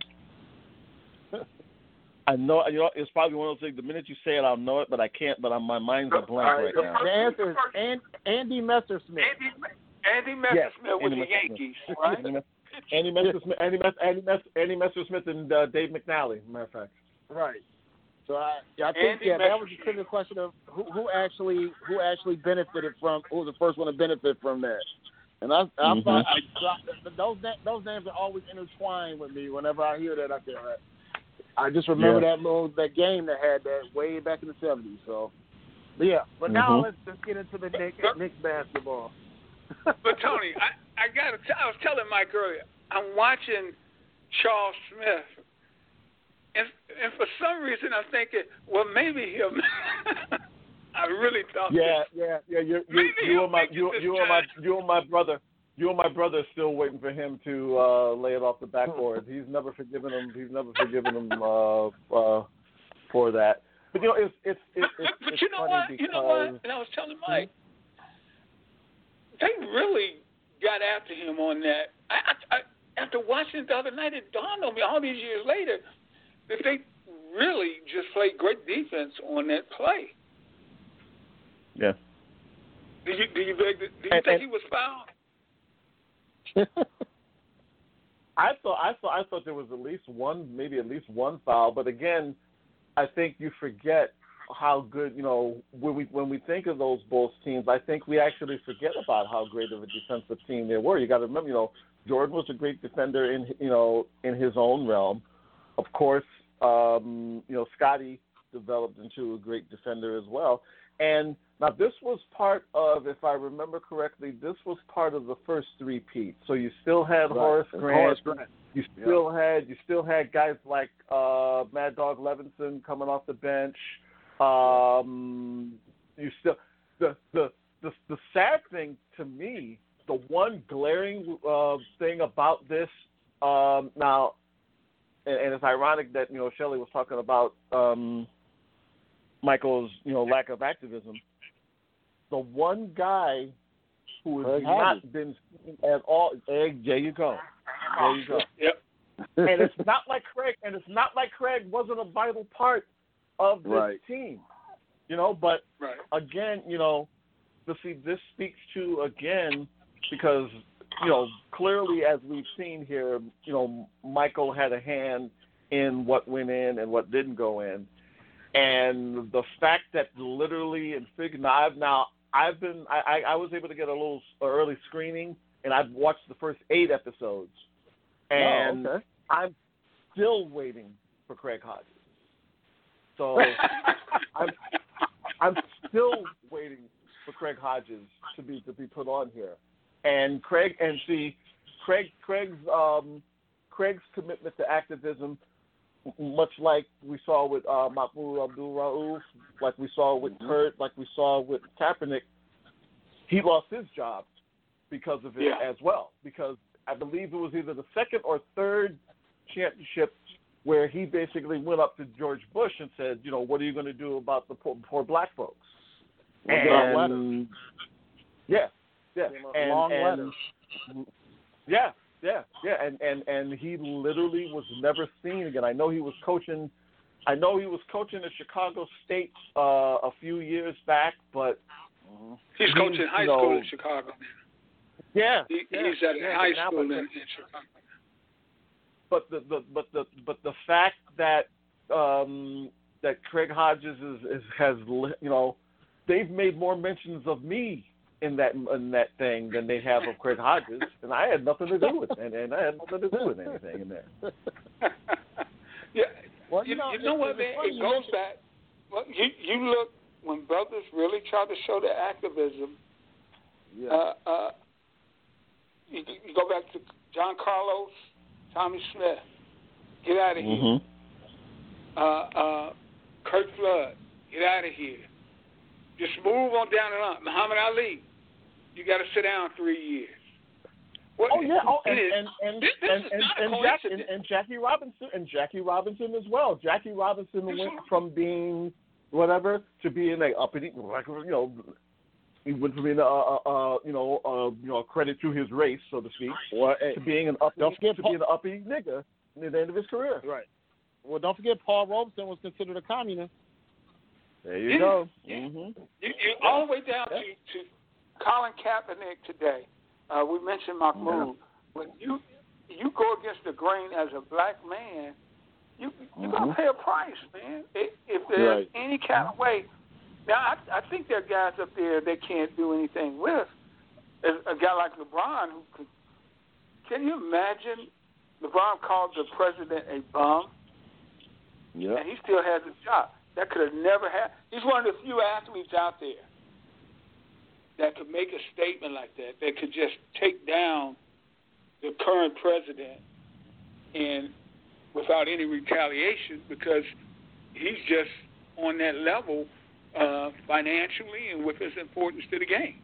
S3: I know, you know, it's probably one of those things. The minute you say it, I'll know it, but I can't. But I'm, my mind's a blank right, right now.
S2: The answer is Andy, Andy Messersmith.
S1: Andy, Andy Messersmith
S3: yes,
S1: with
S3: Andy
S1: the
S3: Messersmith.
S1: Yankees, right?
S3: Andy Messersmith, Andy, Mess, Andy, Mess, Andy Messersmith, and uh, Dave McNally. Matter of fact.
S2: Right. So I, I think
S1: Andy
S2: yeah, that was the critical question of who, who actually who actually benefited from who was the first one to benefit from that. And I, I, mm-hmm. I, I those those names are always intertwined with me. Whenever I hear that, I say, right. I just remember yeah. that little that game that had that way back in the seventies. So, but yeah. But now mm-hmm. let's just get into the Knicks, Knicks basketball.
S1: But Tony, I, I got to. I was telling Mike earlier. I'm watching Charles Smith. And, and for some reason, I'm thinking, well, maybe him. I really thought.
S3: Yeah,
S1: this.
S3: yeah, yeah. You, you, you and my, you, you and my, you and my brother, you and my brother are still waiting for him to uh, lay it off the backboard. He's never forgiven him. He's never forgiven him uh, uh, for that. But you know, it's it's it's,
S1: but,
S3: it's,
S1: but
S3: it's
S1: you know
S3: funny
S1: what?
S3: because
S1: You know what? And I was telling Mike, they really got after him on that. I, I, I, after watching it the other night, it dawned on me all these years later that they really just played great defense on that play.
S3: Yeah.
S1: Do you do you, beg, do you
S3: and,
S1: think
S3: and,
S1: he was fouled?
S3: I thought I thought I thought there was at least one, maybe at least one foul. But again, I think you forget how good, you know, when we when we think of those Bulls teams, I think we actually forget about how great of a defensive team they were. You got to remember, you know, Jordan was a great defender in you know in his own realm. Of course, um, you know, Scottie developed into a great defender as well. And now this was part of, if I remember correctly, this was part of the first three-peat. So you still had right. Horace Grant. Horace Grant. You still yep. had you still had guys like uh, Mad Dog Levinson coming off the bench. Um, you still the, the the the sad thing to me, the one glaring uh, thing about this um, now. And it's ironic that, you know, Shelley was talking about um, Michael's, you know, lack of activism. The one guy who has not been seen at all, there you go. There you go.
S1: Yep.
S3: And it's not like Craig, and it's not like Craig wasn't a vital part of this
S2: right.
S3: team, you know. But
S1: right.
S3: again, you know, but see, this speaks to again because. You know, clearly, as we've seen here, you know, Michael had a hand in what went in and what didn't go in, and the fact that literally and figure now I've now I've been I, I was able to get a little early screening, and I've watched the first eight episodes, and
S2: oh, okay.
S3: I'm still waiting for Craig Hodges. So I'm I'm still waiting for Craig Hodges to be to be put on here. And Craig and see, Craig Craig's um, Craig's commitment to activism, much like we saw with uh, Mahmoud Abdul-Rauf, like we saw with
S2: mm-hmm.
S3: Kurt, like we saw with Kaepernick, he lost his job because of it
S1: yeah.
S3: as well. Because I believe it was either the second or third championship where he basically went up to George Bush and said, you know, what are you going to do about the poor, poor black folks? And yeah. Yeah, and,
S2: long
S3: and,
S2: letters.
S3: Yeah, yeah, yeah, and, and and he literally was never seen again. I know he was coaching. I know he was coaching at Chicago State uh, a few years back, but
S1: he's coaching high
S3: know,
S1: school in Chicago.
S3: Yeah,
S1: he,
S3: yeah
S1: he's at
S3: yeah,
S1: high
S3: now,
S1: school in,
S3: but,
S1: in Chicago.
S3: But the, the but the but the fact that um, that Craig Hodges is, is has you know they've made more mentions of me in that in that thing than they have of Craig Hodges, and I had nothing to do with it, and, and I had nothing to do with anything in there.
S1: yeah,
S2: well,
S1: you,
S2: you know,
S1: you know what, man? It goes back. Well, you you look when brothers really try to show their activism.
S2: Yeah.
S1: Uh, uh, you, you go back to John Carlos, Tommy Smith. Get out of here.
S3: Mm-hmm.
S1: Uh, uh, Kurt Flood. Get out of here. Just move on down the line. Muhammad Ali, you got to sit down three years. What,
S3: oh yeah, oh, and
S1: is,
S3: and and
S1: this, this
S3: and,
S1: is
S3: and,
S1: not
S3: and,
S1: a
S3: Jack,
S1: coincidence.
S3: and, and Jackie Robinson and Jackie Robinson as well. Jackie Robinson went from being whatever to being a uppity, like you know, he went from being a, a, a you know a, you know a credit to his race, so to speak,
S2: well, hey,
S3: to being an uppity,
S2: don't forget
S3: to
S2: Paul,
S3: being an uppity nigga near the end of his career.
S2: Right. Well, don't forget Paul Robeson was considered a communist.
S3: There you
S1: yeah,
S3: go.
S1: Yeah.
S3: Mm-hmm.
S1: You, you, all the way down
S3: yeah.
S1: to, to Colin Kaepernick today. Uh, we mentioned Mahmoud. Yeah. When you you go against the grain as a black man, you you're
S3: mm-hmm.
S1: gonna pay a price, man. If, if there's
S2: right.
S1: any kind of way. Now, I, I think there are guys up there they can't do anything with. As a guy like LeBron, who could, can you imagine? LeBron called the president a bum,
S2: yeah,
S1: and he still has a job. That could have never happened. He's one of the few athletes out there that could make a statement like that, that could just take down the current president and without any retaliation, because he's just on that level uh, financially and with his importance to the game.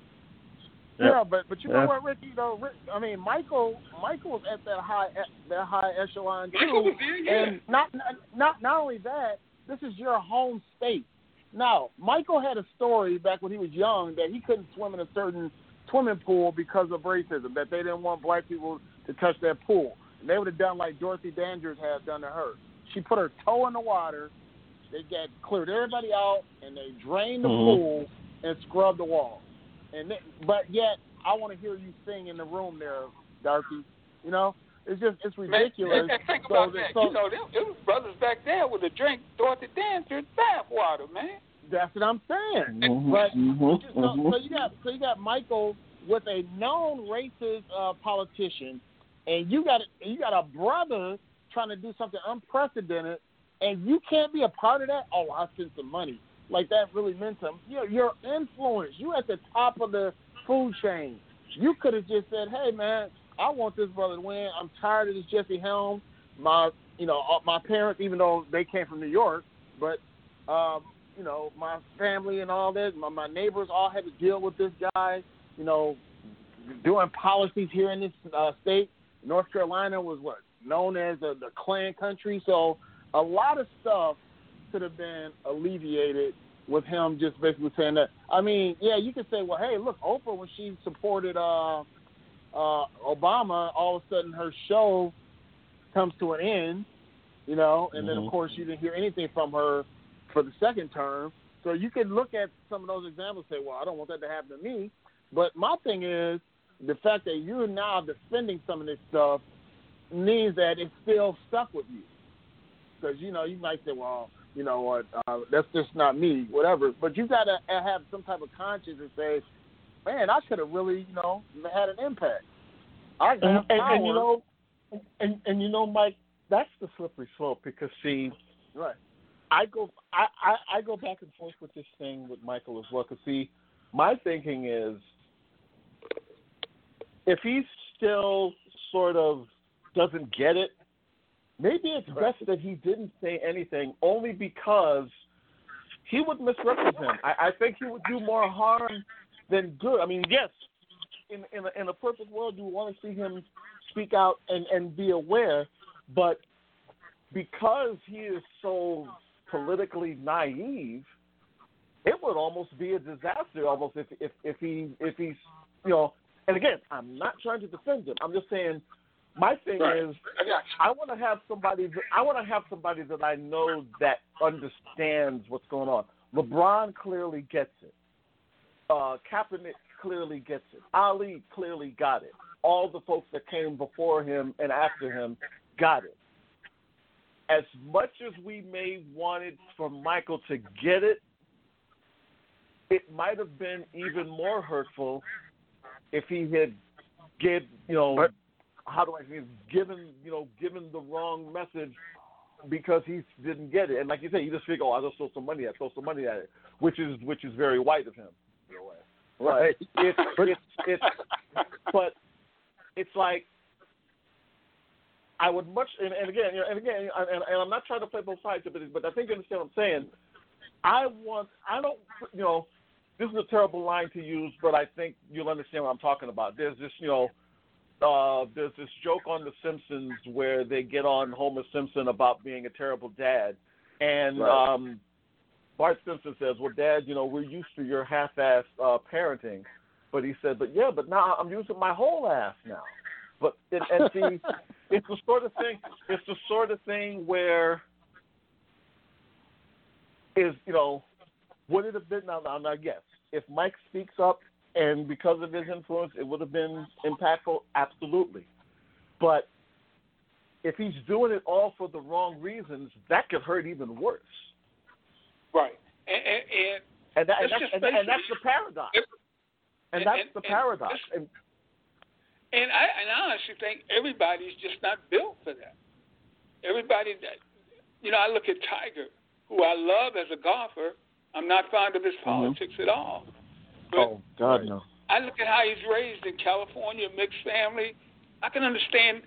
S2: Yeah, yeah but but you know
S3: yeah.
S2: what, Ricky? Though, Rick, I mean, Michael Michael's at that high at that high echelon too.
S1: Michael was there, yeah.
S2: And not not not only that, this is your home state. Now, Michael had a story back when he was young that he couldn't swim in a certain swimming pool because of racism, that they didn't want black people to touch that pool. And they would have done like Dorothy Dandridge had done to her. She put her toe in the water, they got cleared everybody out, and they drained the
S3: mm-hmm.
S2: pool and scrubbed the wall. And they, but yet, I want to hear you sing in the room there, Darky. You know, it's just it's ridiculous.
S1: Man, and think
S2: so
S1: about
S2: that,
S1: that.
S2: So,
S1: you know, there, there was brothers back there with a drink Dorothy Dandridge bath water, man.
S2: That's what I'm saying.
S3: Mm-hmm,
S2: but
S3: mm-hmm,
S2: so,
S3: mm-hmm.
S2: so you got so you got Michael with a known racist uh, politician, and you got you got a brother trying to do something unprecedented, and you can't be a part of that. Oh, I sent some money. Like that really meant something. You're, you're influence. You at the top of the food chain. You could have just said, "Hey, man, I want this brother to win. I'm tired of this Jesse Helms. My, you know, my parents, even though they came from New York, but, um, you know, my family and all that, my, my neighbors all had to deal with this guy. You know, doing policies here in this uh, state. North Carolina was what known as the, the Klan country. So a lot of stuff could have been alleviated with him just basically saying that. I mean, yeah, you could say, well, hey, look, Oprah, when she supported uh, uh, Obama, all of a sudden her show comes to an end, you know, and mm-hmm. then, of course, you didn't hear anything from her for the second term. So you could look at some of those examples and say, well, I don't want that to happen to me. But my thing is the fact that you're now defending some of this stuff means that it's still stuck with you. Because, you know, you might say, well, you know what, uh, that's just not me, whatever. But you got to have some type of conscience and say, man, I could have really, you know, had an impact. I have
S3: and, and,
S2: power.
S3: and, you know, and, and, you know, Mike, that's the slippery slope because, see,
S2: right.
S3: I go I, I, I go back and forth with this thing with Michael as well. Because, see, my thinking is if he still sort of doesn't get it, maybe it's best that he didn't say anything only because he would misrepresent. I, I think he would do more harm than good. I mean, yes, in in a, in a perfect world, you want to see him speak out and, and be aware, but because he is so politically naive, it would almost be a disaster almost if if, if he if he's, you know, and again, I'm not trying to defend him. I'm just saying my thing
S1: right.
S3: is I want to have somebody that, I want to have somebody that I know that understands what's going on. LeBron clearly gets it. Uh, Kaepernick clearly gets it. Ali clearly got it. All the folks that came before him and after him got it. As much as we may wanted for Michael to get it, it might have been even more hurtful if he had give you know
S2: but,
S3: how do I say given you know given the wrong message because he didn't get it. And like you said, you just figure, oh, I just throw some money at it, throw some money at it, which is which is very white of him.
S2: Right.
S3: It's it's it's but it's like I would much and, and again you know, and again and, and I'm not trying to play both sides of it, but I think you understand what I'm saying. I want I don't you know this is a terrible line to use, but I think you'll understand what I'm talking about. There's this you know uh, there's this joke on The Simpsons where they get on Homer Simpson about being a terrible dad, and
S2: right.
S3: um, Bart Simpson says, well, Dad, you know, we're used to your half-assed uh, parenting. But he said, but yeah, but now I'm using my whole ass now. But and, and see, it's the sort of thing. It's the sort of thing where is you know, would it have been now? Now, now, yes, if Mike speaks up and because of his influence, it would have been impactful. Absolutely. But if he's doing it all for the wrong reasons, that could hurt even worse.
S1: Right, and and, and,
S3: and, that, and, that's, and, and that's the paradox.
S1: It,
S3: and, and that's
S1: and,
S3: the paradox.
S1: And, and I and I honestly think everybody's just not built for that. Everybody that you know, I look at Tiger, who I love as a golfer. I'm not fond of his politics mm-hmm. at all. But
S3: oh God, no.
S1: I look at how he's raised in California, mixed family. I can understand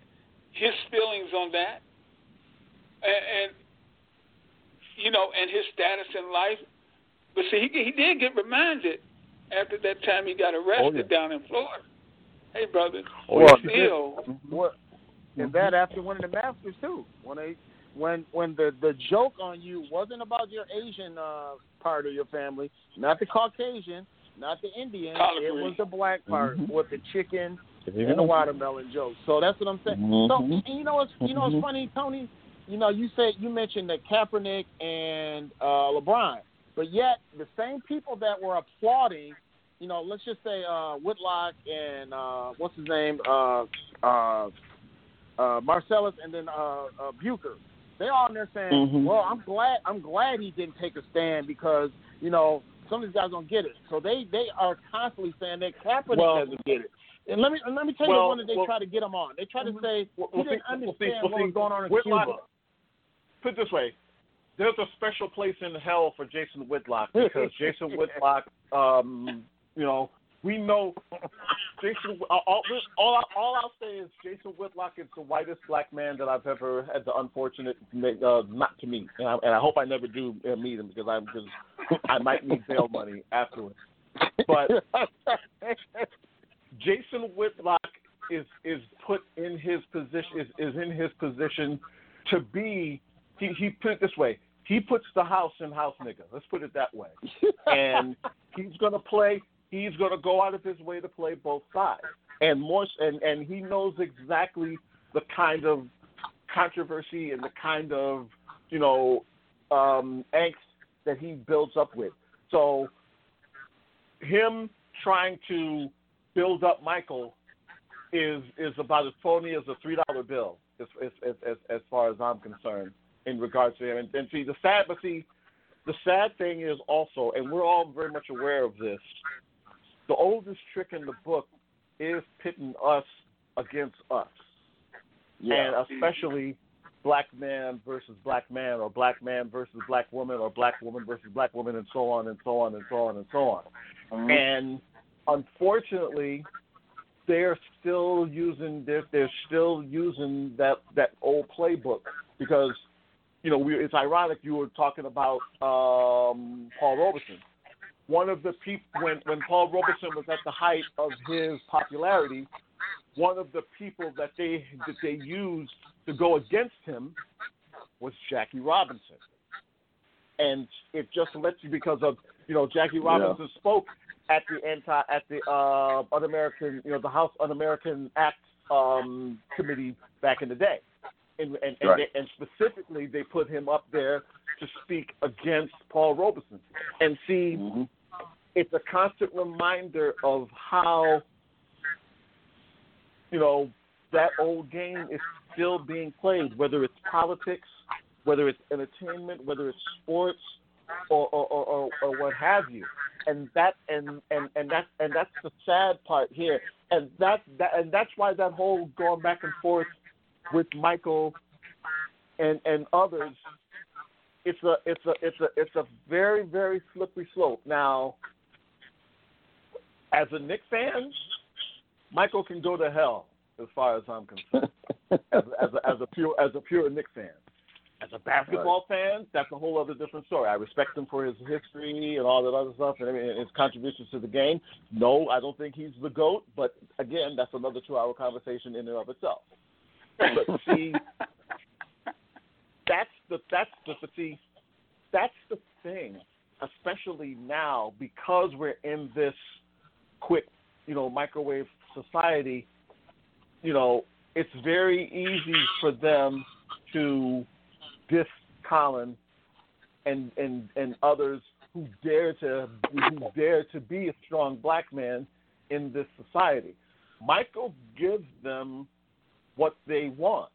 S1: his feelings on that, and, and you know, and his status in life. But see, he, he did get reminded after that time he got arrested
S3: oh, yeah.
S1: down in Florida. Hey, brother,
S2: Oh, yeah.
S1: still.
S2: What? And that after winning the Masters too. When they, when when the, the joke on you wasn't about your Asian uh, part of your family, not the Caucasian, not the Indian,
S1: Collard
S2: it
S1: green.
S2: was the black part
S3: Mm-hmm.
S2: with the chicken
S3: Mm-hmm.
S2: and the watermelon joke. So that's what I'm saying.
S3: Mm-hmm.
S2: So and you know what's you know what's
S3: Mm-hmm.
S2: funny, Tony? You know, you said you mentioned that Kaepernick and uh, LeBron, but yet the same people that were applauding, you know, let's just say uh, Whitlock and uh, what's his name, uh, uh, uh, Marcellus, and then uh, uh, Bucher. They're all in there saying,
S3: Mm-hmm.
S2: "Well, I'm glad I'm glad he didn't take a stand because you know some of these guys don't get it." So they, they are constantly saying that Kaepernick
S3: Well,
S2: doesn't get it. And let me and let me tell you
S3: well,
S2: the one that they
S3: well,
S2: try to get him on. They try to say
S3: We'll,
S2: he
S3: we'll
S2: didn't
S3: see,
S2: understand
S3: we'll see, we'll
S2: what
S3: see.
S2: was going on in
S3: Whitlock,
S2: Cuba.
S3: put it this way, there's a special place in hell for Jason Whitlock because Jason Whitlock, um, you know, we know Jason. All, all, all, all I'll say is Jason Whitlock is the whitest black man that I've ever had the unfortunate uh, not to meet, and I, and I hope I never do uh, meet him because I'm because I might need bail money afterwards. But Jason Whitlock is is put in his position is, is in his position to be. He he put it this way. He puts the house in house nigga. Let's put it that way. And he's gonna play. He's gonna go out of his way to play both sides. And more. And and he knows exactly the kind of controversy and the kind of you know um, angst that he builds up with. So him trying to build up Michael is is about as phony as a three dollar bill, as, as as as far as I'm concerned, in regards to him. And, and see, the sad, but see, the sad thing is also, and we're all very much aware of this. The oldest trick in the book is pitting us against us,
S2: Yeah.
S3: and especially black man versus black man, or black man versus black woman, or black woman versus black woman, and so on and so on and so on and so on.
S2: Mhm.
S3: And unfortunately, they're still using they're, they're still using that, that old playbook because you know we, it's ironic you were talking about um, Paul Robeson. One of the people when when Paul Robeson was at the height of his popularity, one of the people that they that they used to go against him was Jackie Robinson, and it just lets you because of you know Jackie Robinson yeah. spoke at the anti at the uh, Un-American you know the House Un-American Act um, committee back in the day, and and and,
S2: right.
S3: they, and specifically they put him up there to speak against Paul Robeson, and see.
S2: Mm-hmm.
S3: It's a constant reminder of how, you know, that old game is still being played, whether it's politics, whether it's entertainment, whether it's sports, or or, or, or, or what have you. And that and, and, and that and that's the sad part here. And that, that and that's why that whole going back and forth with Michael and and others, it's a it's a it's a it's a very, very slippery slope. Now, as a Knicks fan, Michael can go to hell as far as I'm concerned. as, as, a, as a pure as a pure Knicks fan, as a basketball right. fan, that's a whole other different story. I respect him for his history and all that other stuff, and I mean, his contributions to the game. No, I don't think he's the GOAT, but again, that's another two-hour conversation in and of itself. But see, that's the that's the but see, that's the thing, especially now because we're in this quick, you know, microwave society, you know, it's very easy for them to diss Colin and and, and others who dare to who dare to be a strong black man in this society. Michael gives them what they want.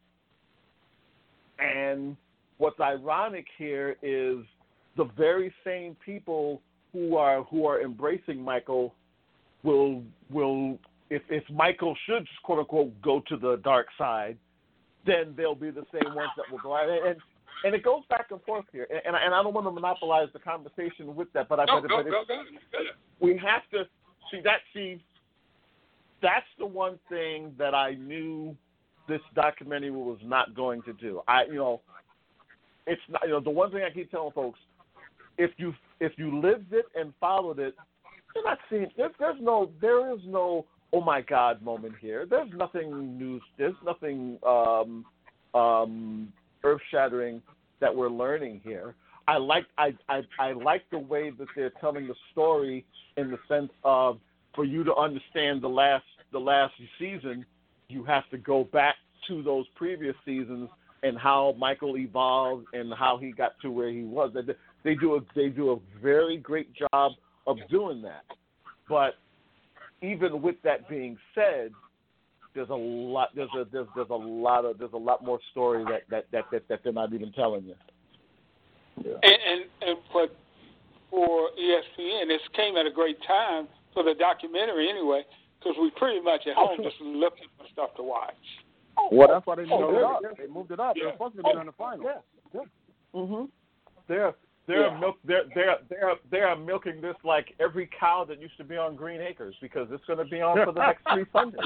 S3: And what's ironic here is the very same people who are who are embracing Michael will will if if Michael should quote unquote go to the dark side, then they'll be the same ones that will go out. And and it goes back and forth here. And and I don't want to monopolize the conversation with that, but I
S1: no,
S3: but,
S1: go,
S3: but
S1: go, go.
S3: we have to see that see that's the one thing that I knew this documentary was not going to do. I, you know, it's not. You know, the one thing I keep telling folks, if you if you lived it and followed it, you're not seeing. There's, there's no. There is no. Oh my God! Moment here. There's nothing new. There's nothing um, um, earth-shattering that we're learning here. I like. I, I I like the way that they're telling the story in the sense of, for you to understand the last the last season, you have to go back to those previous seasons and how Michael evolved and how he got to where he was. They, they do a they do a very great job of doing that. But even with that being said, there's a lot there's a there's, there's a lot of there's a lot more story that that, that, that, that they're not even telling you. Yeah.
S1: And, and and for for E S P N, this came at a great time for the documentary anyway, because we pretty much at home just looking for stuff to watch.
S2: Well, that's why they moved
S3: oh,
S2: it up.
S3: Yeah.
S2: They moved it up.
S1: Yeah.
S2: They're supposed to be on the final.
S3: Yeah, yeah. Mhm. They're they're
S1: Yeah.
S3: milk they're they're they're they're milking this like every cow that used to be on Green Acres, because it's going to be on for the next three Sundays.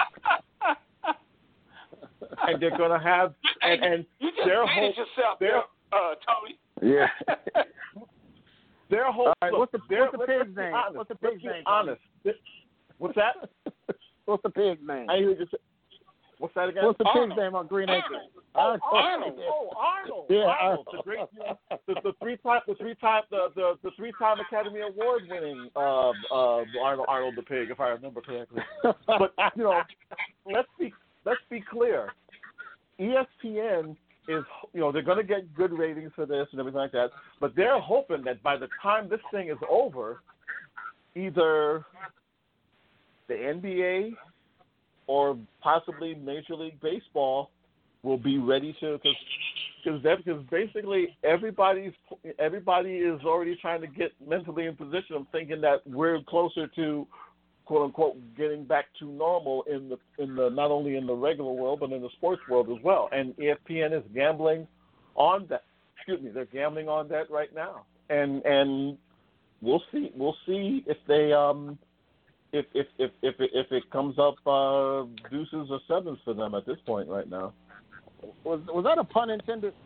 S3: And they're going to have and and
S1: you just
S3: their
S1: did
S3: whole
S1: it yourself,
S3: their
S1: uh, Tony.
S2: Yeah.
S3: their whole
S2: All right,
S3: look,
S2: what's the,
S3: their,
S2: what's the
S3: let's
S2: pig's
S3: be
S2: name?
S3: honest.
S2: What's the
S3: Let's
S2: pig's
S3: be
S2: name?
S3: honest. What's that?
S2: What's the pig's name?
S3: I hear you just. What's that again?
S2: What's the
S1: Arnold.
S2: pig's name on Green Acres?
S3: Oh,
S2: Arnold.
S3: Arnold. Oh, Arnold.
S2: Yeah,
S3: Arnold.
S2: Arnold.
S3: The great, you know, the, the three time, the three time, the, the, the three time Academy Award winning uh, uh, Arnold, Arnold the Pig, if I remember correctly. But you know, let's be let's be clear. E S P N is, you know, they're going to get good ratings for this and everything like that, but they're hoping that by the time this thing is over, either the N B A or possibly Major League Baseball will be ready to, because because basically everybody's everybody is already trying to get mentally in position of thinking that we're closer to, quote unquote, getting back to normal in the in the not only in the regular world but in the sports world as well. And E S P N is gambling on that. Excuse me, they're gambling on that right now. And and we'll see we'll see if they um. If if if if it, if it comes up uh, deuces or sevens for them at this point right now.
S2: Was was that a pun intended?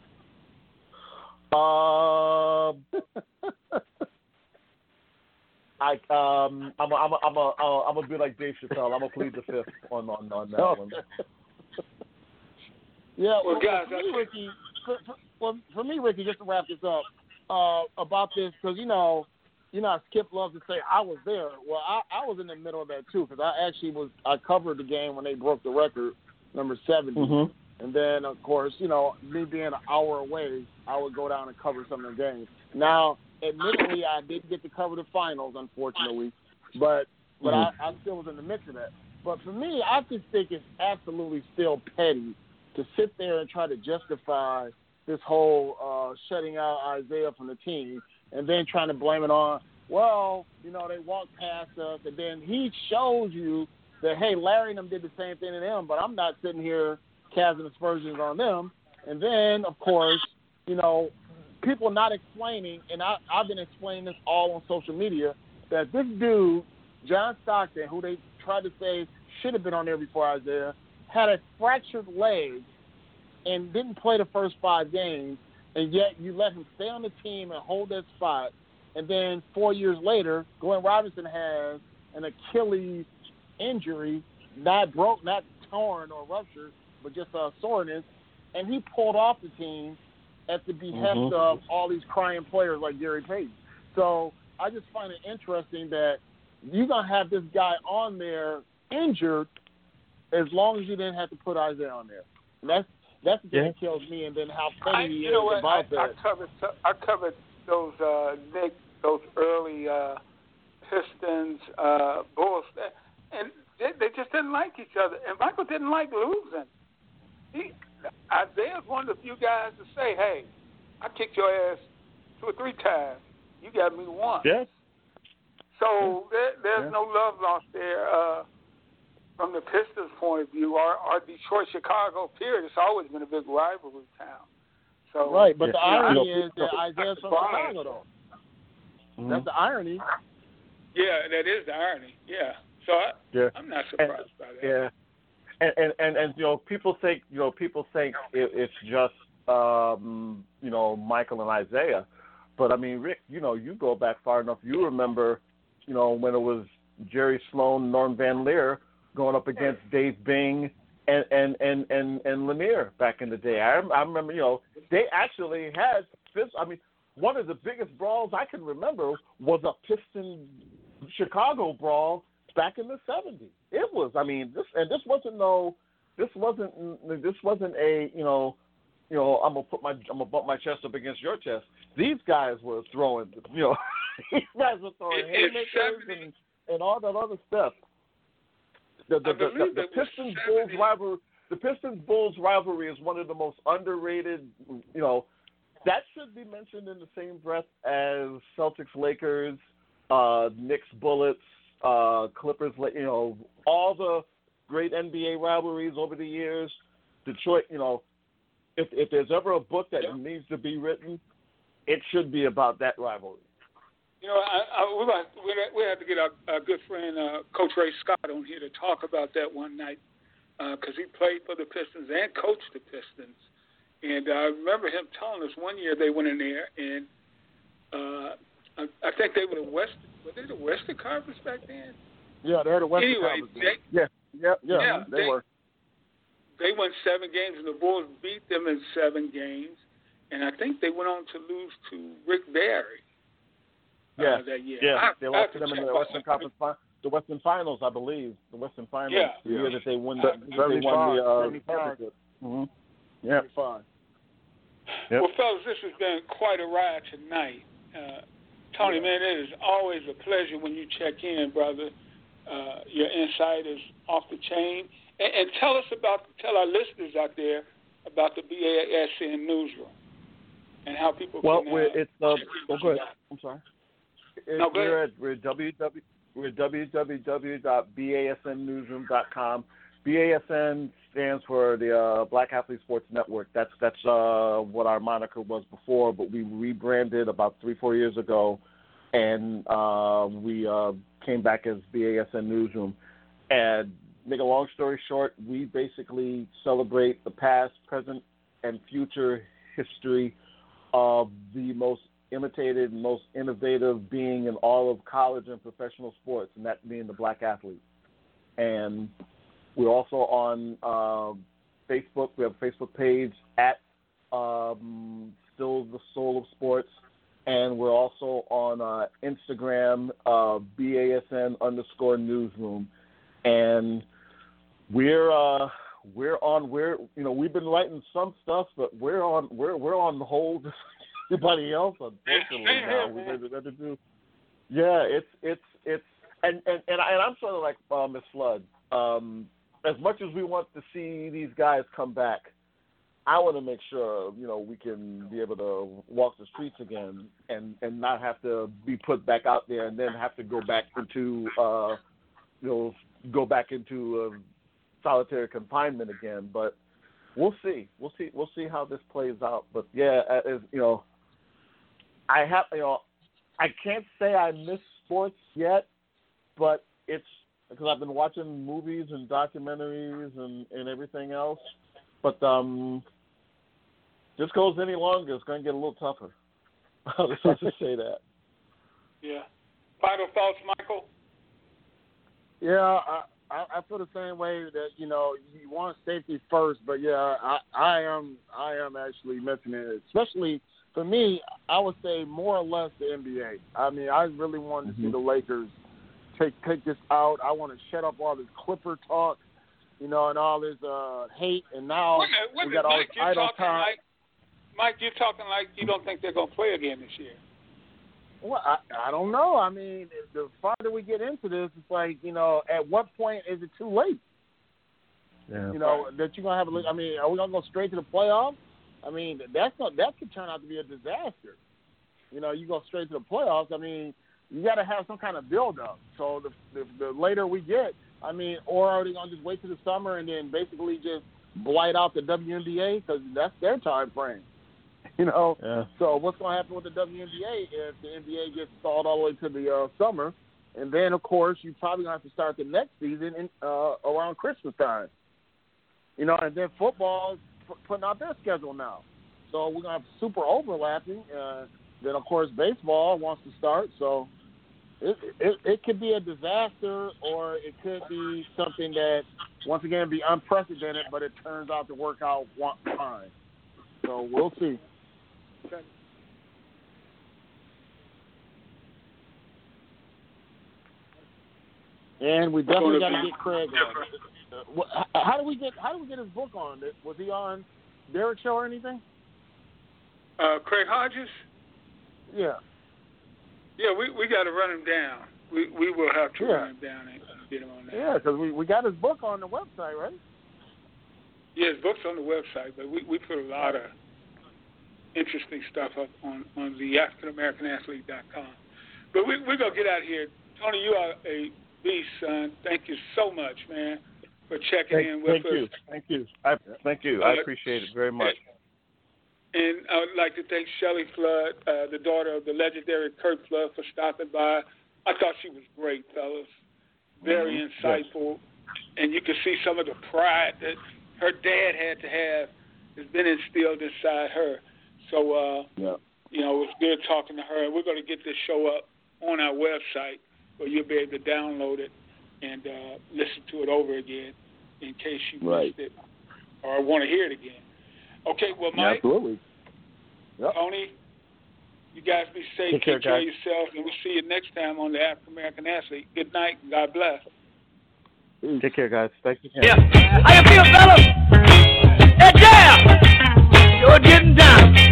S3: Uh, I um I'm a, I'm a, I'm a, I'm gonna be like Dave Chappelle. I'm gonna plead the fifth on on, on that one.
S2: Yeah, well,
S1: Well, guys,
S2: for me, Ricky, for, for, well, for me, Ricky, just to wrap this up uh, about this, because you know. You know, Skip loves to say I was there. Well, I, I was in the middle of that too, because I actually was. I covered the game when they broke the record, number seventy,
S3: Mm-hmm.
S2: and then of course, you know, me being an hour away, I would go down and cover some of the games. Now, admittedly, I didn't get to cover the finals, unfortunately, but but
S3: Mm-hmm.
S2: I, I still was in the mix of that. But for me, I just think it's absolutely still petty to sit there and try to justify this whole uh, shutting out Isaiah from the team. And then trying to blame it on, well, you know, they walked past us, and then he shows you that, hey, Larry and them did the same thing to them, but I'm not sitting here casting aspersions on them. And then, of course, you know, people not explaining, and I, I've been explaining this all on social media, that this dude, John Stockton, who they tried to say should have been on there before Isaiah, had a fractured leg and didn't play the first five games. And yet you let him stay on the team and hold that spot. And then four years later, Glenn Robinson has an Achilles injury, not broke, not torn or ruptured, but just a soreness. And he pulled off the team at the behest
S3: Mm-hmm.
S2: of all these crying players like Gary Payton. So I just find it interesting that you're going to have this guy on there injured as long as you didn't have to put Isaiah on there. And that's That's the thing
S3: Yeah.
S2: that kills me, and then how petty
S1: I,
S2: he
S1: you
S2: is
S1: know what?
S2: about
S1: I, I
S2: that.
S1: covered I covered those uh, Nick those early uh, Pistons uh, Bulls, and they, they just didn't like each other. And Michael didn't like losing. He Isaiah's one of the few guys to say, "Hey, I kicked your ass two or three times. You got me once."
S3: Yes.
S1: So there, there's
S3: Yeah.
S1: no love lost there. Uh, From the Pistons' point of view, or, or Detroit, Chicago, period, it's always been a big rivalry town. So
S2: Right, but
S3: Yeah.
S2: the irony
S3: You know,
S2: is that Isaiah's from Chicago, though.
S3: Mm-hmm.
S2: That's the irony.
S1: Yeah, that is the irony. Yeah. So I,
S3: Yeah.
S1: I'm not surprised by that.
S3: Yeah. and, and, and, and you know, people think you know people think it, it's just um, you know Michael and Isaiah, but I mean, Rick, you know, you go back far enough. You remember, you know, when it was Jerry Sloan, Norm Van Leer going up against Dave Bing and and and and, and Lanier back in the day. I, I remember, you know, they actually had this. I mean, one of the biggest brawls I can remember was a Piston Chicago brawl back in the seventies. It was, I mean, this and this wasn't no, this wasn't this wasn't a you know, you know, I'm gonna put my I'm gonna bump my chest up against your chest. These guys were throwing, you know, these guys were throwing haymakers and, and all that other stuff. The the, the, the, the Pistons Bulls rivalry, the Pistons Bulls rivalry is one of the most underrated. You know, that should be mentioned in the same breath as Celtics Lakers, uh, Knicks Bullets, uh, Clippers. You know, all the great N B A rivalries over the years. Detroit. You know, if if there's ever a book that yep. needs to be written, it should be about that rivalry.
S1: You know, I, I, we're about, we have to get our, our good friend uh, Coach Ray Scott on here to talk about that one night because uh, he played for the Pistons and coached the Pistons. And uh, I remember him telling us one year they went in there and uh, I, I think they were the West. Were they the Western Conference back then?
S2: Yeah, they were the Western
S1: anyway,
S2: Conference.
S1: They,
S2: yeah, yeah, yeah,
S1: yeah,
S2: they, they were.
S1: They won seven games and the Bulls beat them in seven games. And I think they went on to lose to Rick Barry.
S3: Yeah,
S1: uh, that year.
S3: yeah,
S1: I,
S3: they lost to them in the Western Conference, the Western Finals, I believe. The Western Finals,
S1: yeah.
S3: the year that they won,
S2: uh,
S3: they won the uh,
S2: championship.
S3: Mm-hmm. Yeah,
S2: fine.
S3: Yep.
S1: Well, fellas, this has been quite a ride tonight. Uh, Tony, yeah. man, it is always a pleasure when you check in, brother. Uh, your insight is off the chain, and, and tell us about, tell our listeners out there about the B A S N newsroom and how people.
S3: Well,
S1: can,
S3: we're,
S1: uh,
S3: it's uh, oh, go ahead. I'm sorry.
S1: No,
S3: we're at we're w w we're w w w dot b a s n newsroom dot com. B A S N stands for the uh, Black Athlete Sports Network. That's that's uh, what our moniker was before, but we rebranded about three four years ago, and uh, we uh, came back as B A S N Newsroom. And make a long story short, we basically celebrate the past, present, and future history of the most imitated, most innovative being in all of college and professional sports, and that being the black athlete. And we're also on uh, Facebook. We have a Facebook page at um, Still the Soul of Sports, and we're also on uh, Instagram, uh, B A S N underscore newsroom, and we're uh, we're on we're you know we've been writing some stuff, but we're on we're we're on hold. Everybody else, unfortunately, now we got to do. Yeah, it's it's it's and and and, I, and I'm sort of like uh, Miss Flood. Um, as much as we want to see these guys come back, I want to make sure you know we can be able to walk the streets again and, and not have to be put back out there and then have to go back into uh, you know go back into uh, solitary confinement again. But we'll see, we'll see, we'll see how this plays out. But yeah, as you know. I have, you know, I can't say I miss sports yet, but it's because I've been watching movies and documentaries and, and everything else. But um, if this goes any longer, it's going to get a little tougher. I'll just have to say that.
S1: Yeah. Final thoughts, Michael?
S2: Yeah, I, I, I feel the same way that, you know, you want safety first, but yeah, I, I am I am actually missing it, especially. For me, I would say more or less the N B A. I mean, I really wanted to mm-hmm. see the Lakers take take this out. I want to shut up all this Clipper talk, you know, and all this uh, hate. And now
S1: wait, wait,
S2: we got all
S1: Mike,
S2: this idle time.
S1: Like, Mike, you're talking like you don't think they're going to play again this year.
S2: Well, I, I don't know. I mean, the farther we get into this, it's like, you know, at what point is it too late?
S3: Yeah.
S2: You know, that you're going to have a – I mean, are we going to go straight to the playoffs? I mean, that's not, that could turn out to be a disaster. You know, you go straight to the playoffs. I mean, you got to have some kind of build-up. So the, the the later we get, I mean, or are they going to just wait till the summer and then basically just blight out the W N B A because that's their time frame? You know.
S3: Yeah.
S2: So what's going to happen with the W N B A if the N B A gets stalled all the way to the uh, summer? And then, of course, you're probably going to have to start the next season in, uh, around Christmas time. you know, and then football is p- putting out their schedule now. So we're going to have super overlapping. Uh, then, of course, baseball wants to start. So it, it it could be a disaster, or it could be something that, once again, be unprecedented, but it turns out to work out fine. So we'll see.
S1: Okay.
S2: And we definitely got to get Craig on. Uh, how do we get How do we get his book on? Was he on Derek's show or anything?
S1: Uh, Craig Hodges.
S2: Yeah.
S1: Yeah, we we got to run him down. We we will have to
S2: yeah.
S1: run him down and get him on that.
S2: Yeah, because we, we got his book on the website, right?
S1: Yeah, his book's on the website, but we, we put a lot of interesting stuff up on, on the African American Athlete dot com. But we, we're going to get out of here. Tony, you are a beast, son. Thank you so much, man, for checking
S3: thank,
S1: in with
S3: thank
S1: us.
S3: You. Thank you. I, thank you. I appreciate it very much.
S1: And I would like to thank Shelley Flood, uh, the daughter of the legendary Curt Flood, for stopping by. I thought she was great, fellas. Very mm-hmm. insightful. Yes. And you can see some of the pride that her dad had to have has been instilled inside her. So, uh,
S2: yeah.
S1: you know, it was good talking to her. And we're going to get this show up on our website where you'll be able to download it and uh, listen to it over again in case you
S2: right.
S1: missed it or want to hear it again. Okay, well, Mike,
S2: absolutely. Yep.
S1: Tony, you guys be safe.
S3: Take care,
S1: Take care
S3: guys.
S1: of yourselves, and we'll see you next time on the African American Athlete. Good night, and God bless.
S3: Take care, guys. Thank you.
S7: Yeah. How you feel, fellas? Hey, yeah. You're getting down.